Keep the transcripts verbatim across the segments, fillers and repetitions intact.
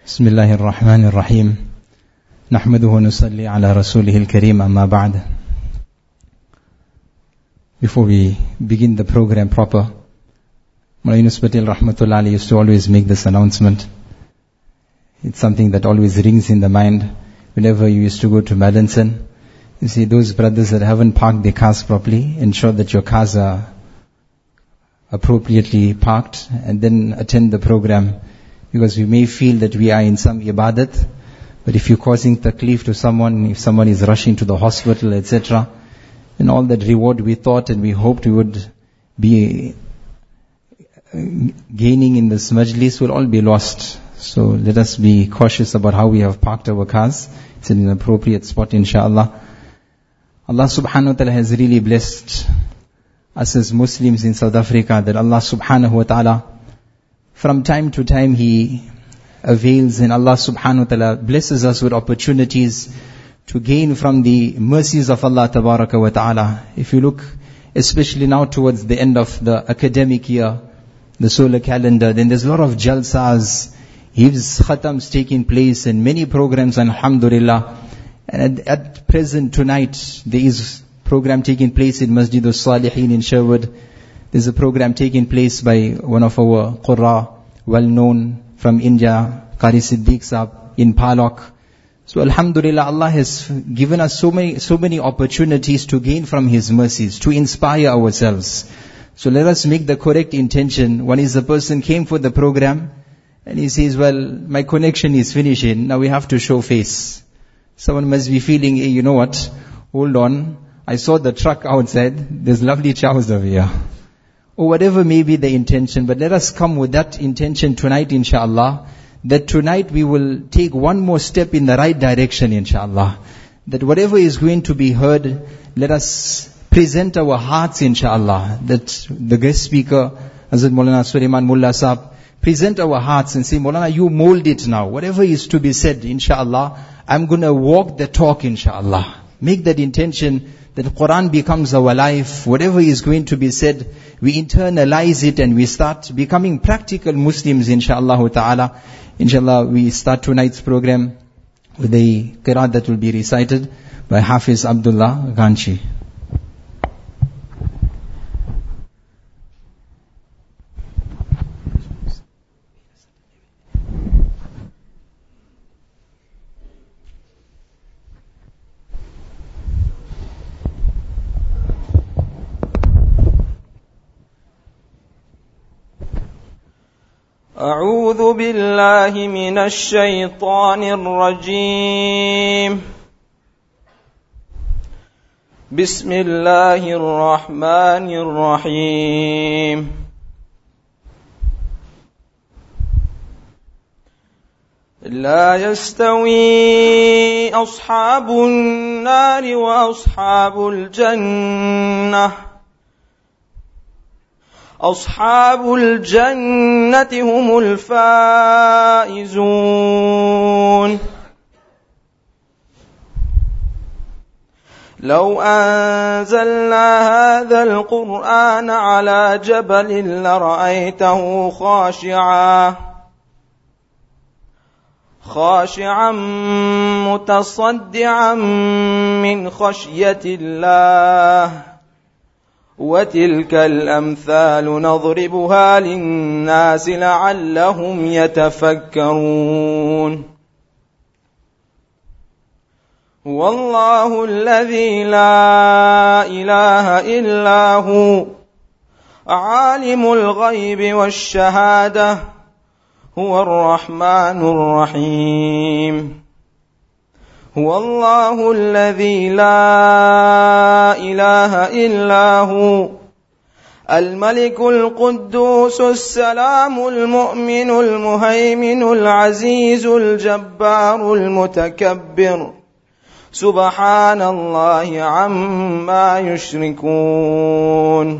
بسم الله الرحمن الرحيم نحمده ونصلي على رسوله الكريم أما بعد. Before we begin the program proper, Mullah Yunus Patel Rahmatullah Ali used to always make this announcement. It's something that always rings in the mind whenever you used to go to Madanson. You see, those brothers that haven't parked their cars properly, ensure that your cars are appropriately parked and then attend the program. Because we may feel that we are in some ibadat, but if you're causing taklif to someone, if someone is rushing to the hospital, et cetera, then all that reward we thought and we hoped we would be gaining in this majlis will all be lost. So let us be cautious about how we have parked our cars. It's in an appropriate spot, inshallah. Allah subhanahu wa ta'ala has really blessed us as Muslims in South Africa, that Allah subhanahu wa ta'ala from time to time He avails, and Allah subhanahu wa ta'ala blesses us with opportunities to gain from the mercies of Allah tabaraka wa ta'ala. If you look especially now towards the end of the academic year, the solar calendar, then there's a lot of jalsas, hifz, khatams taking place and many programs, alhamdulillah. And at, at present tonight there is program taking place in Masjid al-Salihin in Sherwood. There's a program taking place by one of our Qurra, well known from India, Qari Siddiq Sahab in Palok. So alhamdulillah, Allah has given us so many, so many opportunities to gain from His mercies, to inspire ourselves. So let us make the correct intention. One is the person came for the program and he says, well, my connection is finishing, now we have to show face. Someone must be feeling, hey, you know what, hold on, I saw the truck outside, there's lovely chows over here. Or whatever may be the intention, but let us come with that intention tonight, inshallah, that tonight we will take one more step in the right direction, inshallah. That whatever is going to be heard, let us present our hearts, inshallah. That the guest speaker, Hazrat Maulana Sulaiman Mullah Sahab, present our hearts and say, Maulana, you mold it now. Whatever is to be said, inshallah, I'm going to walk the talk, inshallah. Make that intention that Quran becomes our life. Whatever is going to be said, we internalize it and we start becoming practical Muslims, inshallah ta'ala. Inshallah, we start tonight's program with a qiraat that will be recited by Hafiz Abdullah Ganchi. أعوذ بالله من الشيطان الرجيم بسم الله الرحمن الرحيم لا يستوي أصحاب النار وأصحاب الجنة أصحاب الجنة هم الفائزون لو أنزلنا هذا القرآن على جبل لرأيته خاشعا خاشعا متصدعا من خشية الله وتلك الأمثال نضربها للناس لعلهم يتفكرون والله الذي لا إله إلا هو عالم الغيب والشهادة هو الرحمن الرحيم هو الله الذي لا إله إلا هو الملك القدوس السلام المؤمن المهيمن العزيز الجبار المتكبر سبحان الله عما يشركون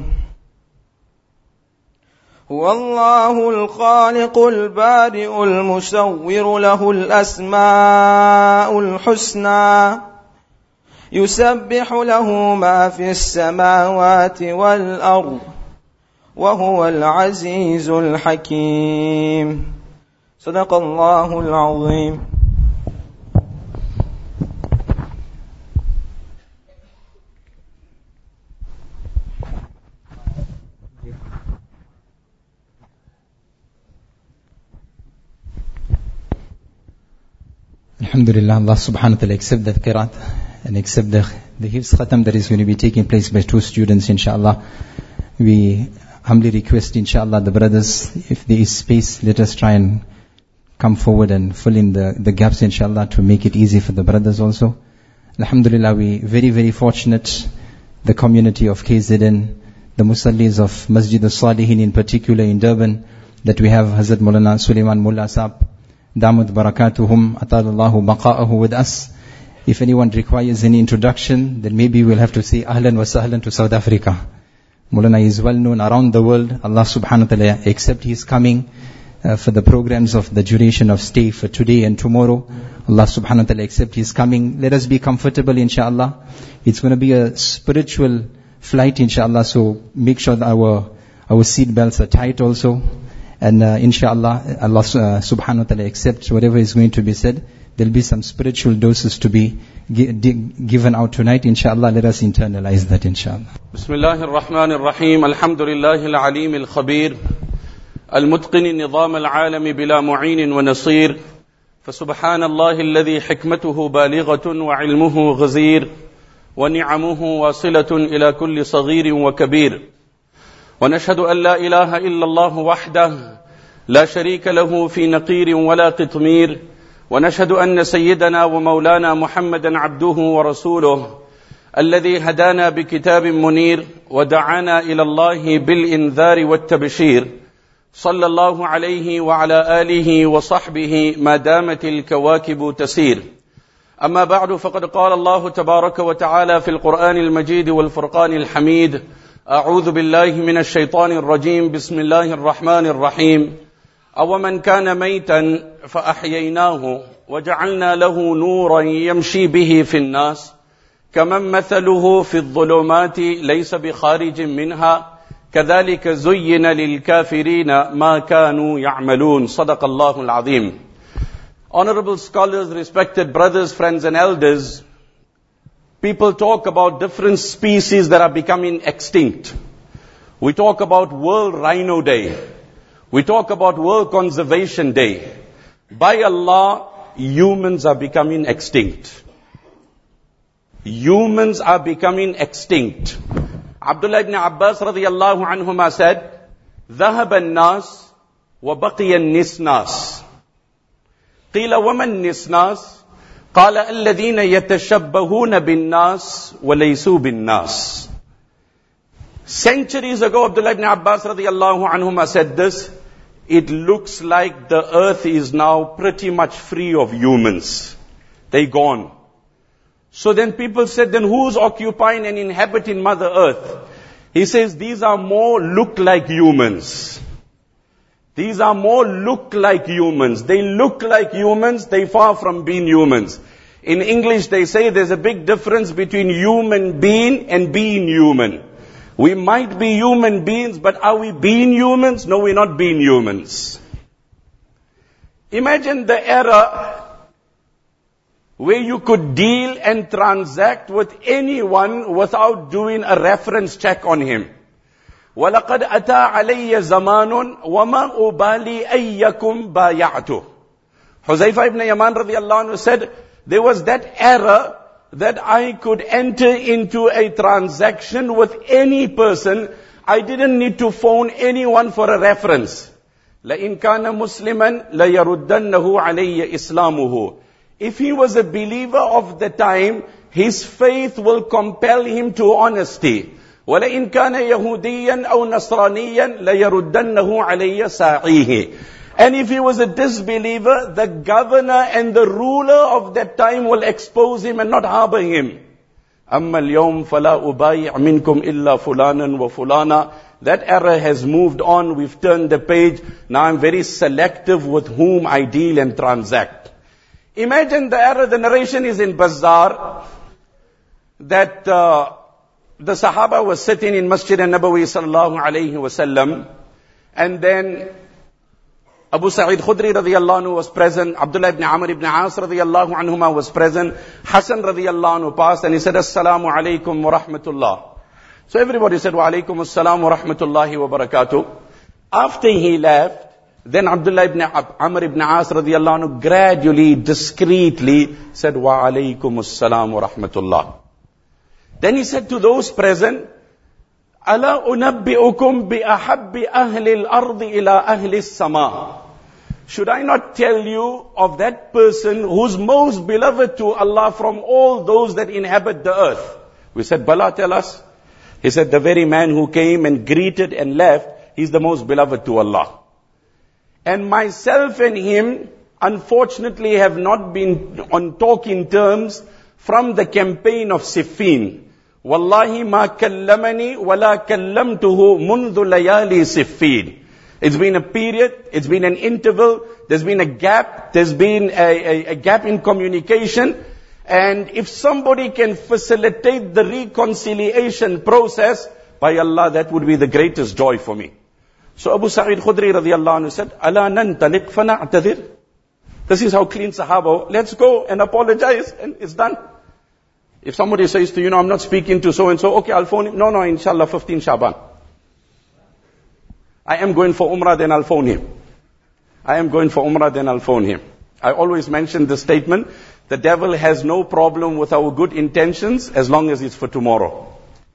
هو الله الخالق البارئ المصور له الأسماء الحسنى يسبح له ما في السماوات والأرض وهو العزيز الحكيم صدق الله العظيم. Alhamdulillah, Allah subhanahu wa ta'ala accept the qiraat and accept the, the hifz khatam that is going to be taking place by two students, inshallah. We humbly request, inshallah, the brothers, if there is space, let us try and come forward and fill in the, the gaps, inshallah, to make it easy for the brothers also. Alhamdulillah, we very, very fortunate, the community of K Z N, the Musallis of Masjid al-Salihin in particular in Durban, that we have Hazrat Maulana Sulaiman Mullah Saab, Damud Barakatuhum, Atalallahu Baqa'ahu with us. If anyone requires any introduction, then maybe we'll have to say Ahlan wa Sahlan to South Africa. Maulana is well known around the world. Allah subhanahu wa ta'ala accept his coming uh, for the programs of the duration of stay for today and tomorrow. Allah subhanahu wa ta'ala accept his coming. Let us be comfortable, inshallah. It's going to be a spiritual flight, inshallah, so make sure that our, our seat belts are tight also. And uh, inshallah, Allah uh, subhanahu wa ta'ala accepts whatever is going to be said. There'll be some spiritual doses to be gi- given out tonight, inshallah. Let us internalize that, inshallah. Bismillahir Rahmanir Rahim. Alhamdulillahil Alim al Khabir. Al-Mutqin Nizam al-Alam bila mu'in wa nasir. فسبحان الذي حكمته بالغة وعلمه غزير ونعمه واصلة إلى كل صغير وكبير ونشهد أن لا إله إلا الله وحده لا شريك له في نقير ولا قطمير ونشهد أن سيدنا ومولانا محمدا عبده ورسوله الذي هدانا بكتاب منير ودعانا إلى الله بالإنذار والتبشير صلى الله عليه وعلى آله وصحبه ما دامت الكواكب تسير أما بعد فقد قال الله تبارك وتعالى في القرآن المجيد والفرقان الحميد أعوذ بالله من الشيطان الرجيم بسم الله الرحمن الرحيم أومن كان ميتا فأحييناه وجعلنا له نورا يمشي به في الناس كمن مثله في الظلمات ليس بخارج منها كذلك زين للكافرين ما كانوا يعملون صدق الله العظيم. Honorable scholars, respected brothers, friends and elders, people talk about different species that are becoming extinct. We talk about World Rhino Day. We talk about World Conservation Day. By Allah, humans are becoming extinct. Humans are becoming extinct. Abdullah ibn Abbas radiyallahu anhuma said, ذهب الناس وبقي النسناس. قيل وما النسناس؟ قال الذين يتشبهون بالناس وليسوا بالناس. Centuries ago, Abdullah ibn Abbas radiyallahu anhuma said this, it looks like the earth is now pretty much free of humans. They gone. So then people said, then who's occupying and inhabiting Mother Earth? He says, these are more look like humans. These are more look like humans. They look like humans, they far from being humans. In English they say there's a big difference between human being and being human. We might be human beings, but are we being humans? No, we're not being humans. Imagine the era where you could deal and transact with anyone without doing a reference check on him. وَلَقَدْ أَتَى عَلَيَّ زَمَانٌ وَمَا أُبَالِي أَيَّكُمْ بَايَعْتُ. Huzaifa ibn Yaman radiyallahu anhu said, there was that era that I could enter into a transaction with any person. I didn't need to phone anyone for a reference. لَإِنْ كَانَ مُسْلِمًا لَيَرُدَّنَّهُ عَلَيَّ إِسْلَامُهُ. If he was a believer of the time, his faith will compel him to honesty. وَلَئِنْ كَانَ يَهُودِيًّا أَوْ نَصْرَانِيًّا لَيَرُدَّنَّهُ عَلَيَّ سَاعِيهِ. And if he was a disbeliever, the governor and the ruler of that time will expose him and not harbor him. أَمَّا الْيَوْمَ فَلَا أُبَايِعْ مِنْكُمْ إِلَّا فُلَانًا وَفُلَانًا. That era has moved on, we've turned the page. Now I'm very selective with whom I deal and transact. Imagine the era, the narration is in Bazzar, that uh, the Sahaba was sitting in Masjid al-Nabawi sallallahu alayhi wa sallam, and then Abu Sa'id Khudri radiyallahu anhu was present. Abdullah ibn Amr ibn As radiyallahu anhuma was present. Hassan radiyallahu anhu passed and he said, Assalamu alaikum wa rahmatullah. So everybody said, Wa alaikum assalam wa rahmatullahi wa barakatuh. After he left, then Abdullah ibn Amr ibn As radiyallahu anhu gradually, discreetly said, Wa alaikum assalam wa rahmatullah. Then he said to those present, Ala unabbi'ukum bi ahabbi ahli al-ardi ila ahli as-sama. Should I not tell you of that person who's most beloved to Allah from all those that inhabit the earth? We said, Bala, tell us. He said, the very man who came and greeted and left, he's the most beloved to Allah. And myself and him, unfortunately, have not been on talking terms from the campaign of Siffin. Wallahi ma kallamani wala kallamtuhu mundu layali Siffin. It's been a period, it's been an interval, there's been a gap, there's been a, a, a gap in communication. And if somebody can facilitate the reconciliation process, by Allah, that would be the greatest joy for me. So Abu Sa'id Khudri radiyallahu anhu said, Ala nantaliq fana'tadir. This is how clean Sahaba, let's go and apologize and it's done. If somebody says to you, know, I'm not speaking to so and so, okay, I'll phone him. No, no, inshallah, fifteen Shaban. I am going for Umrah, then I'll phone him. I am going for Umrah, then I'll phone him. I always mention this statement, the devil has no problem with our good intentions as long as it's for tomorrow.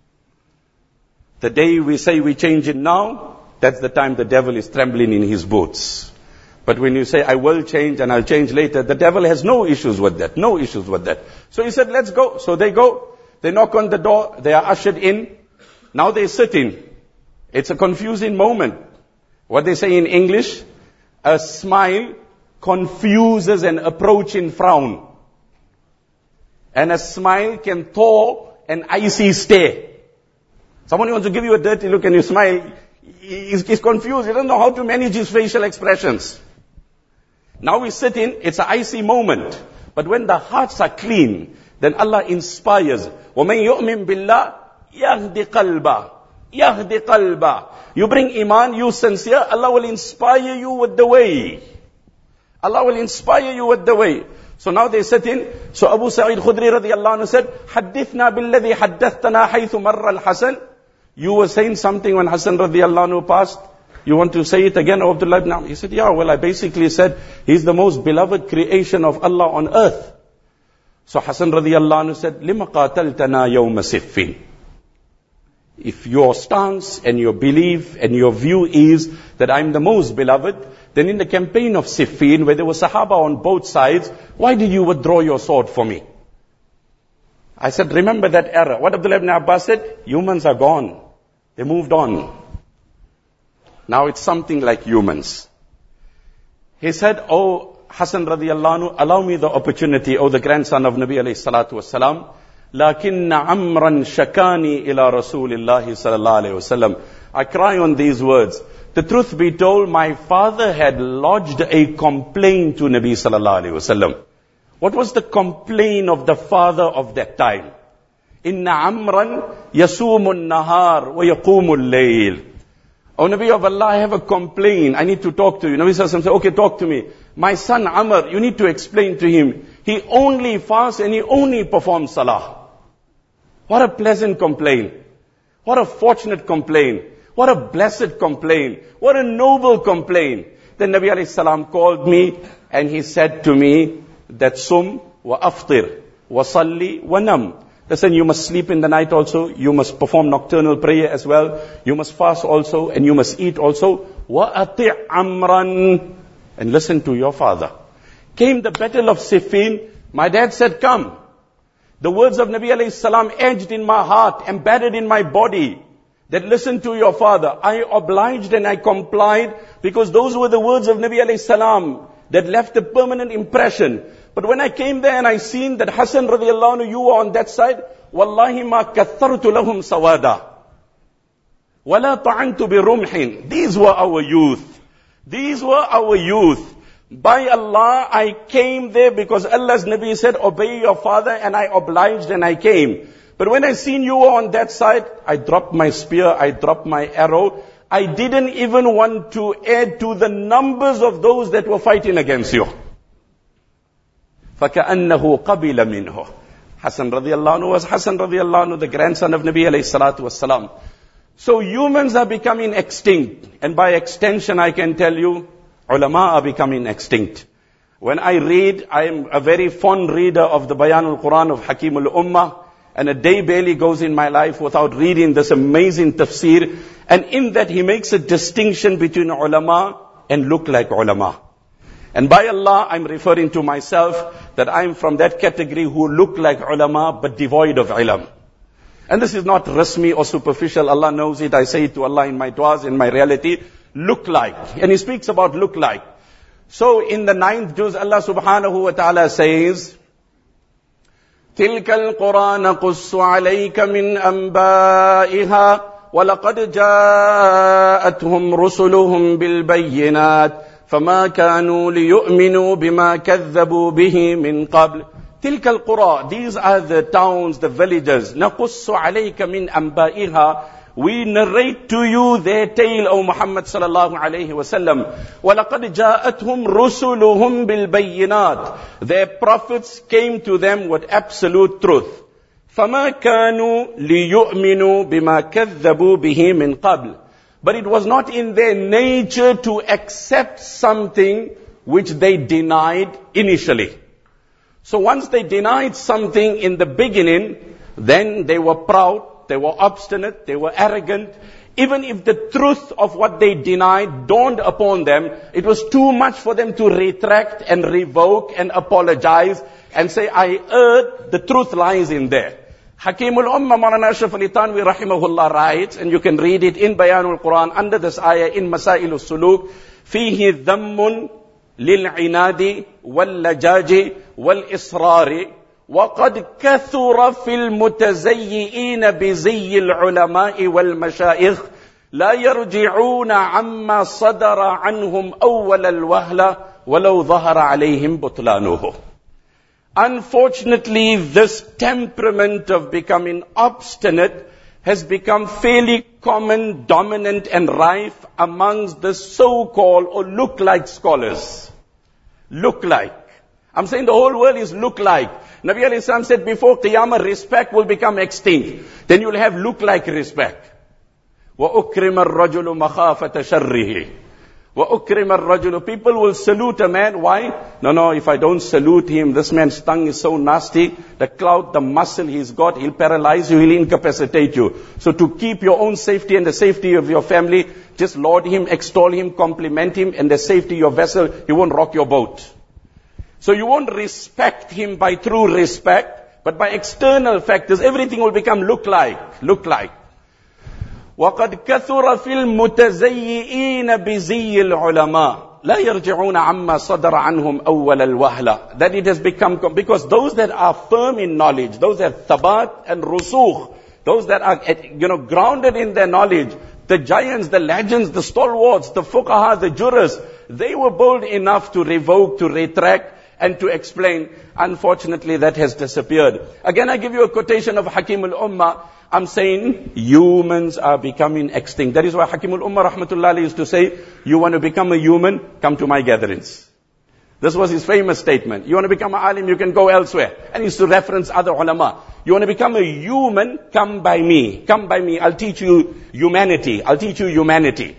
The day we say we change it now, that's the time the devil is trembling in his boots. But when you say, I will change and I'll change later, the devil has no issues with that. No issues with that. So he said, let's go. So they go. They knock on the door. They are ushered in. Now they're sitting. It's a confusing moment. What they say in English, a smile confuses an approaching frown. And a smile can thaw an icy stare. Someone wants to give you a dirty look and you smile. He's, he's confused. He doesn't know how to manage his facial expressions. Now we sit in, it's an icy moment. But when the hearts are clean, then Allah inspires. وَمَنْ يُؤْمِن بِاللَّهِ يَهْدِ قَلْبًا يَهْدِ قَلْبًا. You bring iman, you sincere, Allah will inspire you with the way. Allah will inspire you with the way. So now they sit in. So Abu Sa'id Khudri radiyallahu anhu said, حَدِّثْنَا بِالَّذِي حَدَّثْتَنَا حَيْثُ مَرَّ الْحَسَنِ. You were saying something when Hassan radiyallahu anhu passed. You want to say it again, O Abdullah ibn Amr? He said, yeah, well, I basically said, he's the most beloved creation of Allah on earth. So Hassan radiyallahu anhu said, لِمَ قَاتَلْتَنَا يَوْمَ سِفِّينَ. If your stance and your belief and your view is that I'm the most beloved, then in the campaign of Siffin, where there were Sahaba on both sides, why did you withdraw your sword for me? I said, remember that era. What Abdullah ibn Abbas said? Humans are gone. They moved on. Now it's something like humans. He said, oh Hassan radiyallahu anhu, allow me the opportunity, oh the grandson of Nabi alayhi salatu wasalam, لَكِنَّ عَمْرًا شَكَانِي إِلَى رَسُولِ اللَّهِ صَلَى اللَّهُ عَلَيْهِ وَسَلَّمَ. I cry on these words. The truth be told, my father had lodged a complaint to Nabi sallallahu alayhi wasallam. What was the complaint of the father of that time? Inna amran yasumun nahar wa yaqumul layl. Oh Nabi of Allah, I have a complaint. I need to talk to you. Nabi sallallahu alayhi wasallam said, okay, talk to me. My son Amr, you need to explain to him. He only fasts and he only performs salah. What a pleasant complaint. What a fortunate complaint. What a blessed complaint. What a noble complaint. Then Nabi alayhi salam called me and he said to me that sum wa aftir wa salli wa nam. Listen, you must sleep in the night also. You must perform nocturnal prayer as well. You must fast also and you must eat also. Wa ati' amran. And listen to your father. Came the battle of Siffin. My dad said, come. The words of Nabi alayhi salam edged in my heart, embedded in my body. That listen to your father. I obliged and I complied because those were the words of Nabi alayhi salam that left a permanent impression. But when I came there and I seen that Hassan radiallahu anhu, you were on that side, wallahi ma kathartu lahum sawada. Wala ta'antu bi rumhin. These were our youth. These were our youth. By Allah, I came there because Allah's Nabi said, obey your father, and I obliged and I came. But when I seen you were on that side, I dropped my spear, I dropped my arrow. I didn't even want to add to the numbers of those that were fighting against you. فَكَأَنَّهُ قَبِلَ مِنْهُ. Hassan radiallahu anhu was Hassan radiallahu anhu, the grandson of Nabi alayhi salatu wassalam. So humans are becoming extinct. And by extension, I can tell you, ulama are becoming extinct. When I read, I am a very fond reader of the Bayan al-Quran of Hakim al-Ummah. And a day barely goes in my life without reading this amazing tafsir. And in that he makes a distinction between ulama and look like ulama. And by Allah, I'm referring to myself, that I'm from that category who look like ulama but devoid of ilm. And this is not rasmi or superficial. Allah knows it. I say it to Allah in my du'as, in my reality. Look like. And He speaks about look like. So in the ninth juz, Allah subhanahu wa ta'ala says, تِلْكَ الْقُرَى نَقُصُّ عَلَيْكَ مِنْ أَنْبَائِهَا وَلَقَدْ جَاءَتْهُمْ رُسُلُهُمْ بِالْبَيِّنَاتِ فَمَا كَانُوا لِيُؤْمِنُوا بِمَا كَذَّبُوا بِهِ مِنْ قَبْلِ. تِلْكَ الْقُرَى, these are the towns, the villages. نَقُصُّ عَلَيْكَ مِنْ أَنْبَائِهَا, we narrate to you their tale, O Muhammad sallallahu alayhi wa sallam. وَلَقَدْ جَاءَتْهُمْ رُسُلُهُمْ بِالْبَيِّنَاتِ, their prophets came to them with absolute truth. فَمَا كَانُوا لِيُؤْمِنُوا بِمَا كَذَّبُوا بِهِ مِنْ قَبْلِ. But it was not in their nature to accept something which they denied initially. So once they denied something in the beginning, then they were proud, they were obstinate, they were arrogant. Even if the truth of what they denied dawned upon them, it was too much for them to retract and revoke and apologize and say, I erred, the truth lies in there. Hakim al-Ummah Maulana Ashraf Ali Thanwi rahimahullah writes, and you can read it in Bayan al-Quran under this ayah in Masail al-Suluk, فيه ذم للعناد واللجاج والإصرار وقد كثر في المتزيئين بزي العلماء والمشايخ لا يرجعون عما صدر عنهم أول الوهلة ولو ظهر عليهم بطلانه. Unfortunately, this temperament of becoming obstinate has become fairly common, dominant and rife amongst the so-called or look-like scholars. Look-like. I'm saying the whole world is look-like. Nabi alayhi salam said before Qiyamah, respect will become extinct. Then you'll have look-like respect. وَأُكْرِمَ الرَّجُلُ مَخَافَةَ شَرِّهِ وَأُكْرِمَ الرَّجُلُ. People will salute a man. Why? No, no, if I don't salute him, this man's tongue is so nasty. The clout, the muscle he's got, he'll paralyze you, he'll incapacitate you. So to keep your own safety and the safety of your family, just laud him, extol him, compliment him, and the safety of your vessel, he won't rock your boat. So you won't respect him by true respect, but by external factors, everything will become look like, look like. وَقَدْ كَثُرَ فِي الْمُتَزَيِّئِينَ بِزِيِّ الْعُلَمَاءِ لَا يَرْجِعُونَ عَمَّا صَدَرَ عَنْهُمْ أَوَّلَ الْوَهْلَةِ. That it has become, because those that are firm in knowledge, those that are thabat and rusukh, those that are, you know, grounded in their knowledge, the giants, the legends, the stalwarts, the fuqaha, the jurists, they were bold enough to revoke, to retract, and to explain. Unfortunately, that has disappeared. Again, I give you a quotation of Hakim al-Ummah. I'm saying humans are becoming extinct. That is why Hakim al-Ummah rahmatullah alayhi used to say, you want to become a human, come to my gatherings. This was his famous statement. You want to become an alim, you can go elsewhere. And he used to reference other ulama. You want to become a human, come by me. Come by me, I'll teach you humanity. I'll teach you humanity.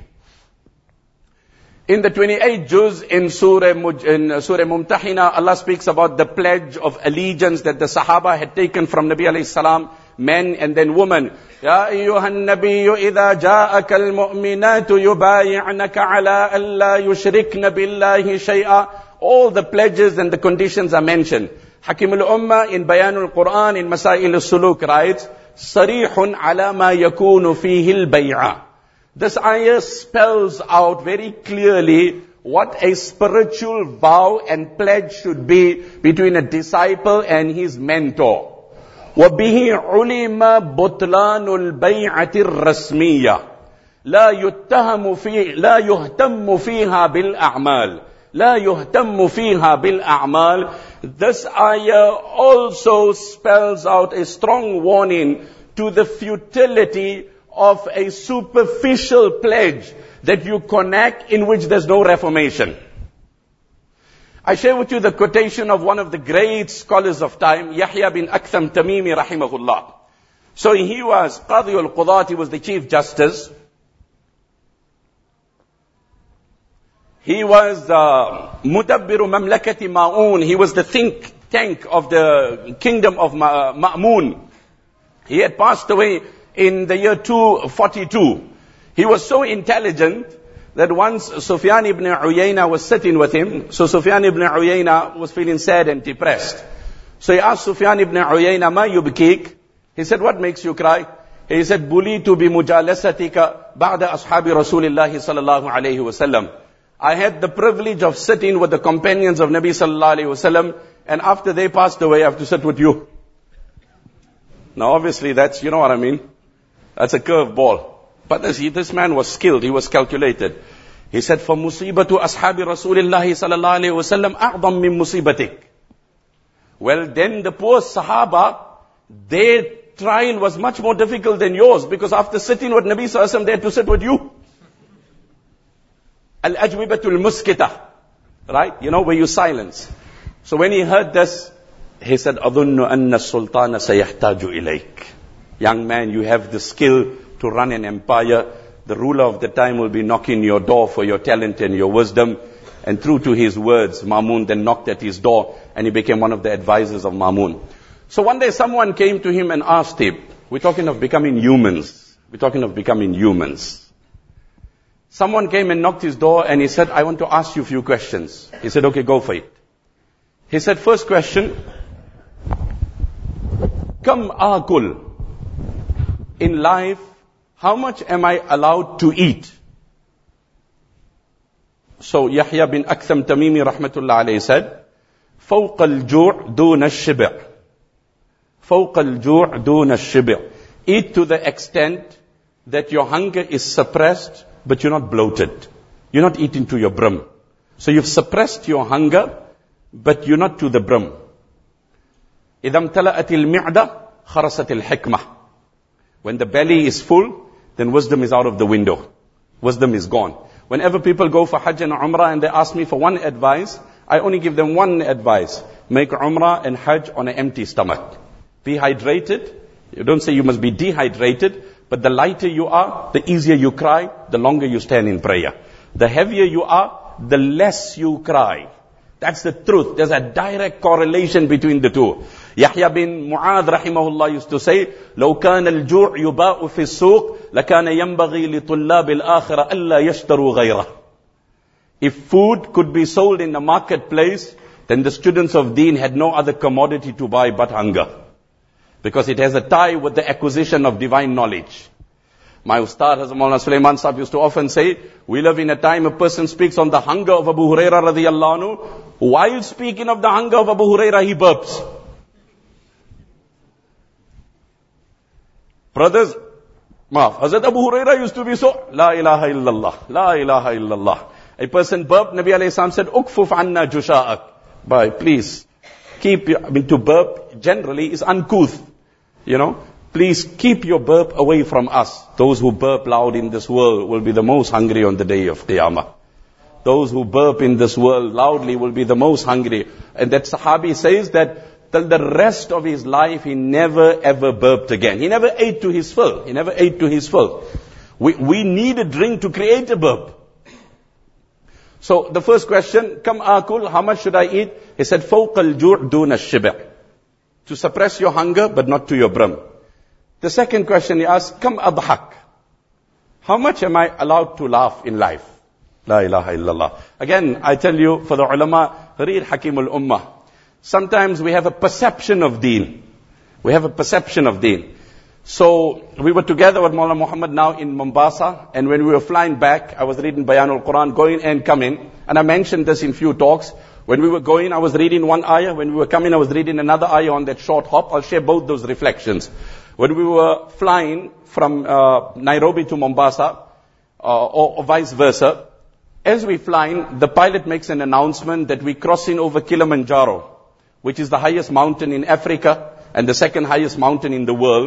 In the twenty-eighth juz in Surah, in Surah Mumtahina, Allah speaks about the pledge of allegiance that the Sahaba had taken from Nabi alayhi salam, men and then women. Ya ayyuhan nabiyyu idha ja'aka al-mu'minatu yubayi'naka ala an la yushrikna billahi shay'a. All the pledges and the conditions are mentioned. Hakim al-Ummah in Bayan al-Quran in Masail al-Suluk writes, Sarihun ala ma yakunu fihi al-bay'a. This ayah spells out very clearly what a spiritual vow and pledge should be between a disciple and his mentor. وَبِهِ عُلِمَ بُطْلَانُ الْبَيْعَةِ الرَّسْمِيَّةِ لَا يُتَّهَمُ فِي لَا يُهْتَمُّ فِيهَا بِالْأَعْمَالِ لَا يُهْتَمُّ فِيهَا بِالْأَعْمَالِ. This ayah also spells out a strong warning to the futility of a superficial pledge that you connect in which there's no reformation. I share with you the quotation of one of the great scholars of time, Yahya bin Aktham Tamimi rahimahullah. So he was Qadi al-Qudat, he was the Chief Justice. He was uh, Mudabbiru Mamlakati Ma'un. He was the think tank of the kingdom of Ma- Ma'mun. He had passed away in the year two forty-two. He was so intelligent that once Sufyan ibn Uyayna was sitting with him. So Sufyan ibn Uyayna was feeling sad and depressed. So he asked Sufyan ibn Uyayna, Ma yubkik? He said, what makes you cry? He said, Bulitu bi mujalasatika ba'da ashabi Rasulillahi sallallahu alayhi wasallam. I had the privilege of sitting with the companions of Nabi sallallahu alayhi wasallam, and after they passed away, I have to sit with you. Now obviously that's, you know what I mean? That's a curve ball. But this, this man was skilled, he was calculated. He said, فَمُصِيبَةُ أَصْحَابِ رَسُولِ اللَّهِ صَلَى اللَّهُ عَلَيْهِ وَسَلَّمْ أَعْظَمْ مِنْ مُصِيبَتِكَ. Well, then the poor Sahaba, their trial was much more difficult than yours, because after sitting with Nabi sallallahu alaihi wasallam, they had to sit with you. Al-ajwibatul muskita. Right? You know, where you silence. So when he heard this, he said, أَظُنُّ أَنَّ السُّلْطَانَ سَيَحْتَاجُ إِلَيْكَ. Young man, you have the skill to run an empire. The ruler of the time will be knocking your door for your talent and your wisdom. And true to his words, Ma'mun then knocked at his door, and he became one of the advisors of Ma'mun. So one day someone came to him and asked him, we're talking of becoming humans. We're talking of becoming humans. Someone came and knocked his door and he said, I want to ask you a few questions. He said, okay, go for it. He said, first question, Kam akul. In life, how much am I allowed to eat? So Yahya bin Aktham Tamimi rahmatullah alayhi said, فوق الجوع دون الشبع. فوق الجوع دون الشبع. Eat to the extent that your hunger is suppressed, but you're not bloated. You're not eating to your brim. So you've suppressed your hunger, but you're not to the brim. إذا امتلأت المعدة خرست الحكمة. When the belly is full, then wisdom is out of the window. Wisdom is gone. Whenever people go for Hajj and Umrah and they ask me for one advice, I only give them one advice. Make Umrah and Hajj on an empty stomach. Be hydrated. You don't say you must be dehydrated, but the lighter you are, the easier you cry, the longer you stand in prayer. The heavier you are, the less you cry. That's the truth. There's a direct correlation between the two. Yahya bin Mu'adh rahimahullah used to say, لو كان الجوع يباء في السوق لكان ينبغي لطلاب الآخرة ألا يشتروا غيره. If food could be sold in the marketplace, then the students of Deen had no other commodity to buy but hunger. Because it has a tie with the acquisition of divine knowledge. My Ustad Hazrat Maulana Sulaiman Sahib used to often say, we live in a time a person speaks on the hunger of Abu Huraira radiyallahu anhu. While speaking of the hunger of Abu Huraira, he burps. Brothers, maaf, Hazrat Abu Huraira used to be so, La ilaha illallah, La ilaha illallah. A person burped, Nabi alayhi salam said, Ukfuf anna jusha'ak. Bye, please, keep your, I mean to burp generally is uncouth. You know, please keep your burp away from us. Those who burp loud in this world will be the most hungry on the day of Qiyamah. Those who burp in this world loudly will be the most hungry. And that Sahabi says that till the rest of his life, he never ever burped again. He never ate to his fill. He never ate to his fill. We, we need a drink to create a burp. So the first question, Kam akul, how much should I eat? He said, فوق الجوع دون الشبع. To suppress your hunger, but not to your brim. The second question he asked, Kam adhak. How much am I allowed to laugh in life? La ilaha illallah. Again, I tell you, for the ulama, read Hakim al-Ummah. Sometimes we have a perception of deen. We have a perception of deen. So, we were together with Maulana Muhammad now in Mombasa, and when we were flying back, I was reading Bayanul Quran, going and coming, and I mentioned this in few talks. When we were going, I was reading one ayah. When we were coming, I was reading another ayah on that short hop. I'll share both those reflections. When we were flying from uh, Nairobi to Mombasa, uh, or, or vice versa, as we flying, the pilot makes an announcement that we're crossing over Kilimanjaro, which is the highest mountain in Africa and the second highest mountain in the world.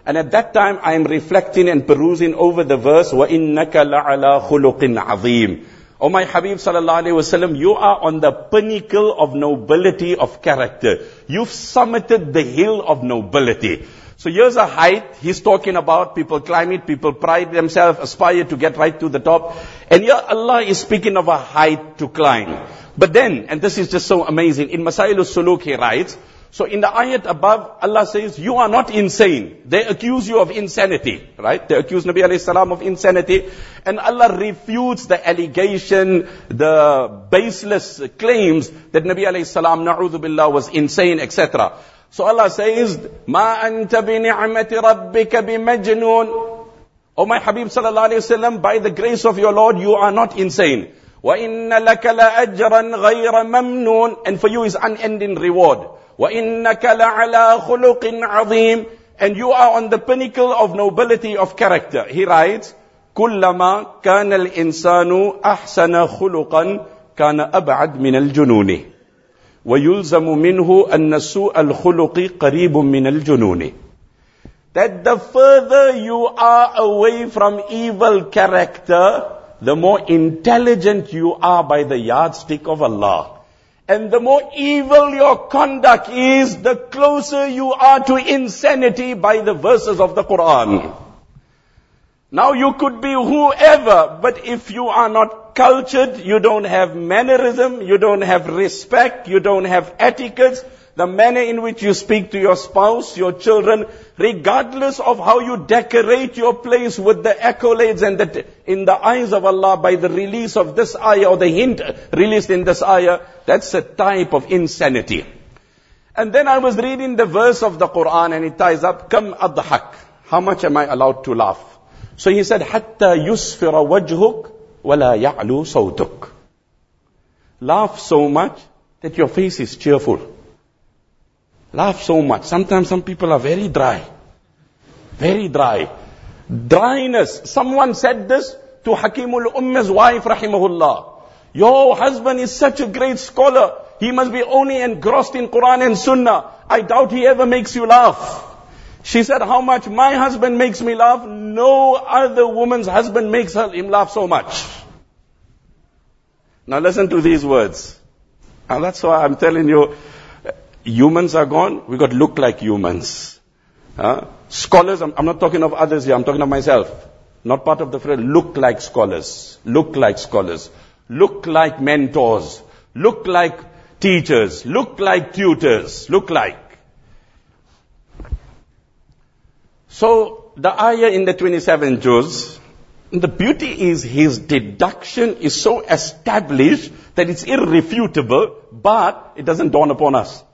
And at that time, I am reflecting and perusing over the verse, وَإِنَّكَ لَعَلَى خُلُقٍ عَظِيمٍ. O my Habib sallallahu alaihi wasallam, you are on the pinnacle of nobility of character. You've summited the hill of nobility. So here's a height he's talking about. People climb it, people pride themselves, aspire to get right to the top. And here Allah is speaking of a height to climb. But then, and this is just so amazing, in Masailus Suluk he writes, so in the ayat above, Allah says, you are not insane. They accuse you of insanity, right? They accuse Nabi alayhi salam of insanity. And Allah refutes the allegation, the baseless claims that Nabi alayhi salam, na'udhu billah, was insane, et cetera. So Allah says, Ma anta bi ni'mati rabbika bi majnoon. O my Habib sallallahu alayhi wasallam, by the grace of your Lord, you are not insane. Wa inna laka la ajran ghayra mamnoon. And for you is unending reward. وَإِنَّكَ لَعَلَى خُلُقٍ عَظِيمٍ. And you are on the pinnacle of nobility of character. He writes, كُلَّمَا كَانَ الْإِنسَانُ أَحْسَنَ خُلُقًا كَانَ أَبْعَدْ مِنَ الْجُنُونِ وَيُلْزَمُ مِنْهُ أَنَّ سُوءَ الْخُلُقِ قَرِيبٌ مِنَ الْجُنُونِ. That the further you are away from evil character, the more intelligent you are by the yardstick of Allah. And the more evil your conduct is, the closer you are to insanity by the verses of the Quran. Now you could be whoever, but if you are not cultured, you don't have mannerism, you don't have respect, you don't have etiquette, the manner in which you speak to your spouse, your children, regardless of how you decorate your place with the accolades and the, in the eyes of Allah by the release of this ayah or the hint released in this ayah, that's a type of insanity. And then I was reading the verse of the Quran and it ties up, Kam adhak. How much am I allowed to laugh? So he said, Hatta yusfira wajhuk wala ya'lu sawtuk. Laugh so much that your face is cheerful. Laugh so much. Sometimes some people are very dry. Very dry. Dryness. Someone said this to Hakimul Ummah's wife, rahimahullah. Your husband is such a great scholar. He must be only engrossed in Quran and Sunnah. I doubt he ever makes you laugh. She said, how much my husband makes me laugh, no other woman's husband makes her, him laugh so much. Now listen to these words. And that's why I'm telling you, humans are gone, we got to look like humans. Huh? Scholars, I'm, I'm not talking of others here, I'm talking of myself. Not part of the phrase, look like scholars. Look like scholars. Look like mentors. Look like teachers. Look like tutors. Look like. So, the ayah in the twenty-seven juz, the beauty is his deduction is so established that it's irrefutable, but it doesn't dawn upon us.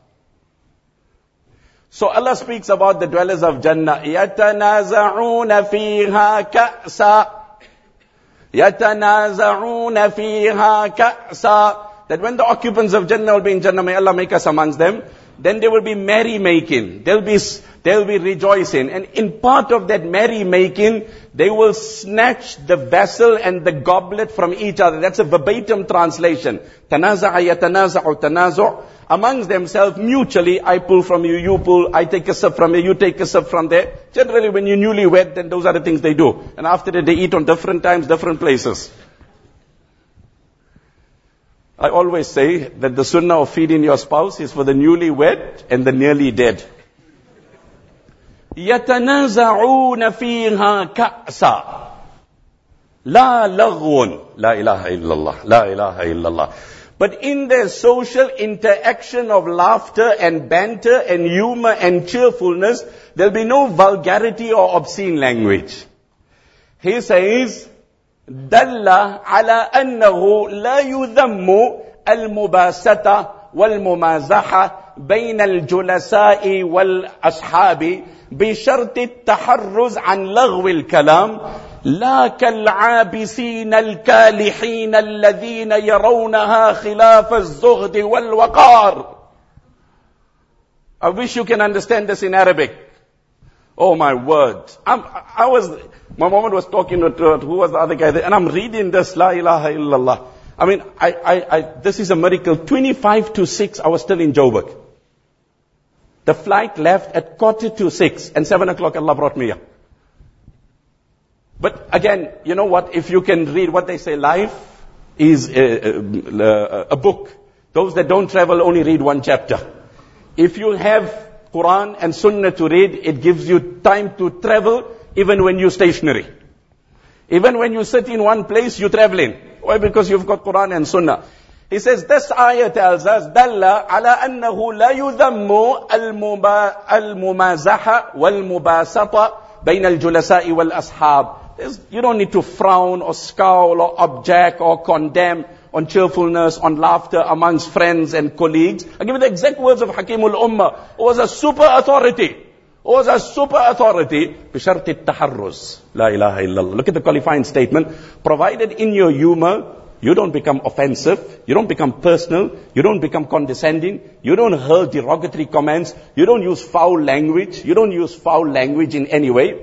So Allah speaks about the dwellers of Jannah. يَتَنَازَعُونَ فِيهَا كَأْسًا يَتَنَازَعُونَ فِيهَا كَأْسًا. That when the occupants of Jannah will be in Jannah, may Allah make us amongst them, then there will be merry-making. There'll be, there'll be rejoicing. And in part of that merry-making, they will snatch the vessel and the goblet from each other. That's a verbatim translation. تَنَازَعَ يَتَنَازَعُ تَنَازُعُ. Amongst themselves, mutually, I pull from you, you pull, I take a sip from you, you take a sip from there. Generally, when you're newlywed, then those are the things they do. And after that, they eat on different times, different places. I always say that the sunnah of feeding your spouse is for the newlywed and the nearly dead. يَتَنَازَعُونَ فِيهَا كَأْسًا لَا لَغْوٌ لَا إِلَهَ إِلَّا اللَّهِ لَا إِلَهَ إِلَّا اللَّهِ. But in their social interaction of laughter and banter and humor and cheerfulness, there'll be no vulgarity or obscene language. He says, دَلَّ عَلَىٰ أَنَّهُ لَا يُذَمُّ الْمُبَاسَةَ وَالْمُمَازَحَةِ بَيْنَ الْجُلَسَاءِ وَالْأَصْحَابِ بِشَرْطِ التَّحَرُّزِ عَنْ لَغْوِ الْكَلَامِ لا كالعابسين الكالحين الذين يرونها خلاف الزهد والوقار. I wish you can understand this in Arabic. Oh my word. I'm, I was, my mom was talking to, to, who was the other guy there, and I'm reading this, La ilaha illallah. I mean, I, I, I, this is a miracle. twenty-five to six, I was still in Joburg. The flight left at quarter to six, and seven o'clock Allah brought me here. But again, you know what? If you can read what they say, life is a, a, a book. Those that don't travel only read one chapter. If you have Quran and Sunnah to read, it gives you time to travel even when you're stationary. Even when you sit in one place, you're traveling. Why? Because you've got Quran and Sunnah. He says, this ayah tells us, دَلَّ عَلَىٰ أَنَّهُ لَا يُذَمُّ الْمُمَازَحَ وَالْمُبَاسَطَ بَيْنَ الْجُلَسَاءِ وَالْأَصْحَابِ. You don't need to frown or scowl or object or condemn on cheerfulness, on laughter amongst friends and colleagues. I give you the exact words of Hakimul Ummah, who was a super authority. Who was a super authority. بِشَرْطِ التَّحَرُّزِ La ilaha illallah. Look at the qualifying statement. Provided in your humor, you don't become offensive, you don't become personal, you don't become condescending, you don't hurl derogatory comments, you don't use foul language, you don't use foul language in any way.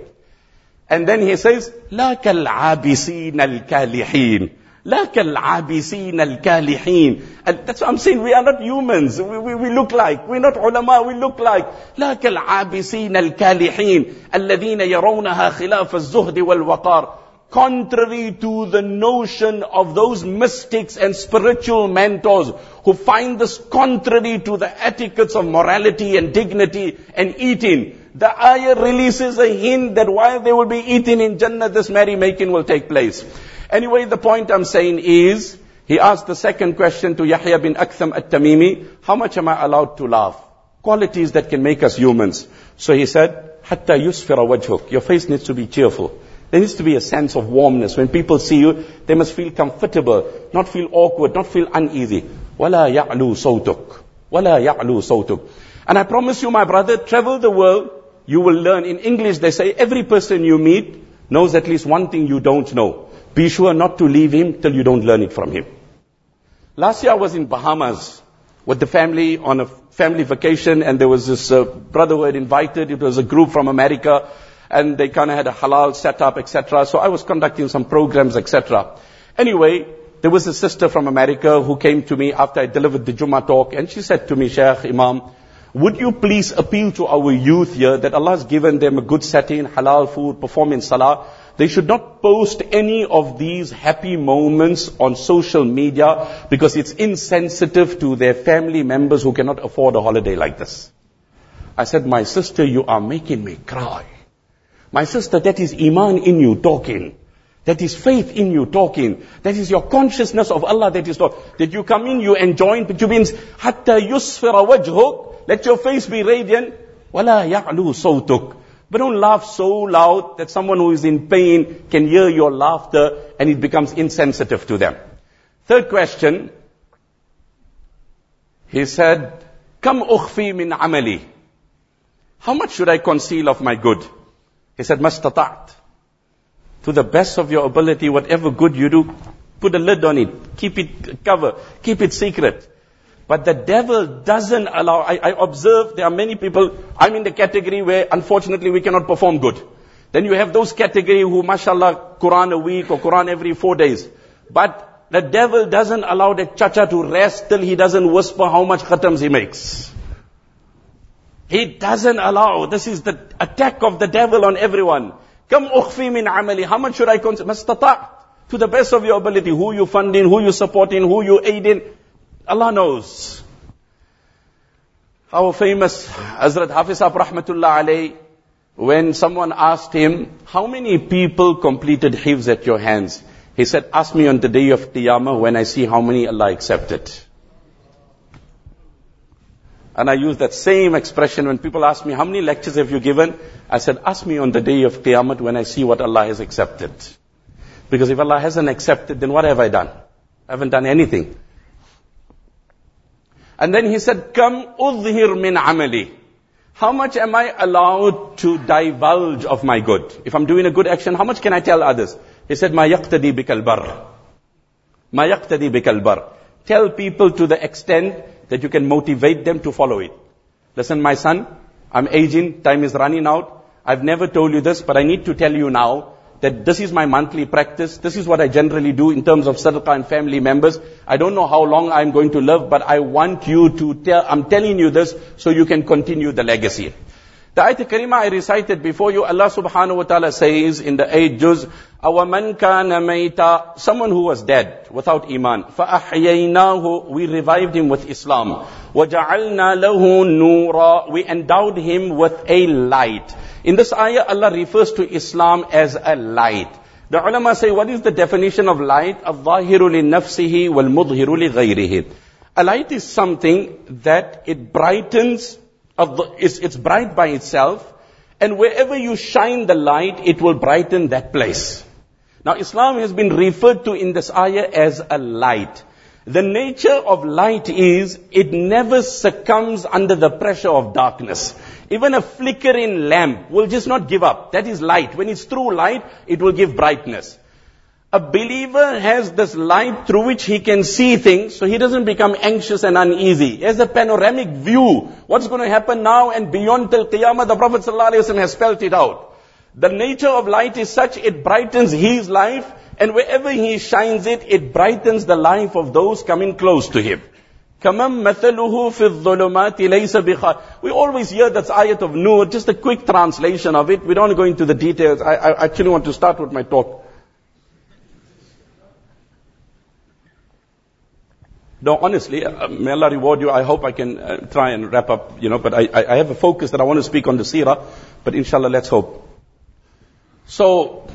And then he says, لَا كَالْعَابِسِينَ الْكَالِحِينَ لَا كَالْعَابِسِينَ الْكَالِحِينَ. And that's what I'm saying, we are not humans, we, we, we look like, we're not ulama, we look like. لَا كَالْعَابِسِينَ الْكَالِحِينَ الَّذِينَ يَرَوْنَهَا خِلَافَ الزُّهْدِ وَالْوَقَارِ. Contrary to the notion of those mystics and spiritual mentors who find this contrary to the etiquettes of morality and dignity and eating. The ayah releases a hint that while they will be eating in Jannah, this merrymaking will take place. Anyway, the point I'm saying is, he asked the second question to Yahya bin Aktham at-Tamimi, how much am I allowed to laugh? Qualities that can make us humans. So he said, Hatta yusfira wajhuk. Your face needs to be cheerful. There needs to be a sense of warmness. When people see you, they must feel comfortable, not feel awkward, not feel uneasy. وَلَا يَعْلُو صَوْتُكَ وَلَا يَعْلُو صَوْتُكَ. And I promise you, my brother, travel the world, you will learn. In English, they say, every person you meet knows at least one thing you don't know. Be sure not to leave him till you don't learn it from him. Last year I was in Bahamas with the family on a family vacation, and there was this uh, brother who had invited. It was a group from America. And they kind of had a halal setup, et cetera. So I was conducting some programs, et cetera. Anyway, there was a sister from America who came to me after I delivered the Jummah talk, and she said to me, Shaykh, Imam, would you please appeal to our youth here that Allah has given them a good setting, halal food, performing salah. They should not post any of these happy moments on social media because it's insensitive to their family members who cannot afford a holiday like this. I said, my sister, you are making me cry. My sister, that is iman in you talking. That is faith in you talking. That is your consciousness of Allah that is talking. That you come in, you enjoy, but you means, hatta yusfira wajhuk. Let your face be radiant. Wala ya'lu sawtuk. But don't laugh so loud that someone who is in pain can hear your laughter and it becomes insensitive to them. Third question. He said, Kam ukhfi min amali. How much should I conceal of my good? He said, Mastata'at. To the best of your ability, whatever good you do, put a lid on it. Keep it covered. Keep it secret. But the devil doesn't allow. I, I observe there are many people. I'm in the category where unfortunately we cannot perform good. Then you have those category who, mashallah, Quran a week or Quran every four days. But the devil doesn't allow the chacha to rest till he doesn't whisper how much khatams he makes. He doesn't allow. This is the attack of the devil on everyone. Kam ukhfi min amali. How much should I consider? Mastata'. To the best of your ability. Who you funding, who you supporting, who you aiding. Allah knows. Our famous Hazrat Hafiz Sahib Rahmatullah Alayh, when someone asked him, how many people completed hifz at your hands? He said, ask me on the day of Qiyamah when I see how many Allah accepted. And I use that same expression when people ask me, how many lectures have you given? I said, ask me on the day of Qiyamah when I see what Allah has accepted. Because if Allah hasn't accepted, then what have I done? I haven't done anything. And then he said, Kam udhhir min amali. How much am I allowed to divulge of my good? If I'm doing a good action, how much can I tell others? He said, Ma yaqtadi bikal bar. Ma yaqtadi bikal bar. Tell people to the extent that you can motivate them to follow it. Listen, my son, I'm aging, time is running out. I've never told you this, but I need to tell you now that this is my monthly practice. This is what I generally do in terms of sadaqah and family members. I don't know how long I'm going to live, but I want you to tell, I'm telling you this so you can continue the legacy. The ayat karima I recited before you, Allah subhanahu wa ta'ala says in the eighth juz, أَوَمَنْ كَانَ مَيْتًا, someone who was dead without iman, فَأَحْيَيْنَاهُ, we revived him with Islam. وَجَعَلْنَا لَهُ نُورًا, we endowed him with a light. In this ayah, Allah refers to Islam as a light. The ulama say, what is the definition of light? الظَّاهِرُ لِنَفْسِهِ وَالْمُظْهِرُ لِغَيْرِهِ. A light is something that it brightens, it's, it's bright by itself, and wherever you shine the light, it will brighten that place. Now, Islam has been referred to in this ayah as a light. The nature of light is, it never succumbs under the pressure of darkness. Even a flickering lamp will just not give up. That is light. When it's through light, it will give brightness. A believer has this light through which he can see things, so he doesn't become anxious and uneasy. He has a panoramic view. What's going to happen now and beyond till Qiyamah, the Prophet ﷺ has spelled it out. The nature of light is such, it brightens his life, and wherever he shines it, it brightens the life of those coming close to him. كَمَنْ مَثَلُهُ فِي الظُّلُمَاتِ لَيْسَ بِخَارِجٍ. We always hear that's ayat of Nur, just a quick translation of it. We don't go into the details. I, I actually want to start with my talk. No, honestly, uh, may Allah reward you. I hope I can uh, try and wrap up, you know, but I, I, I have a focus that I want to speak on the seerah, but inshallah, let's hope. So,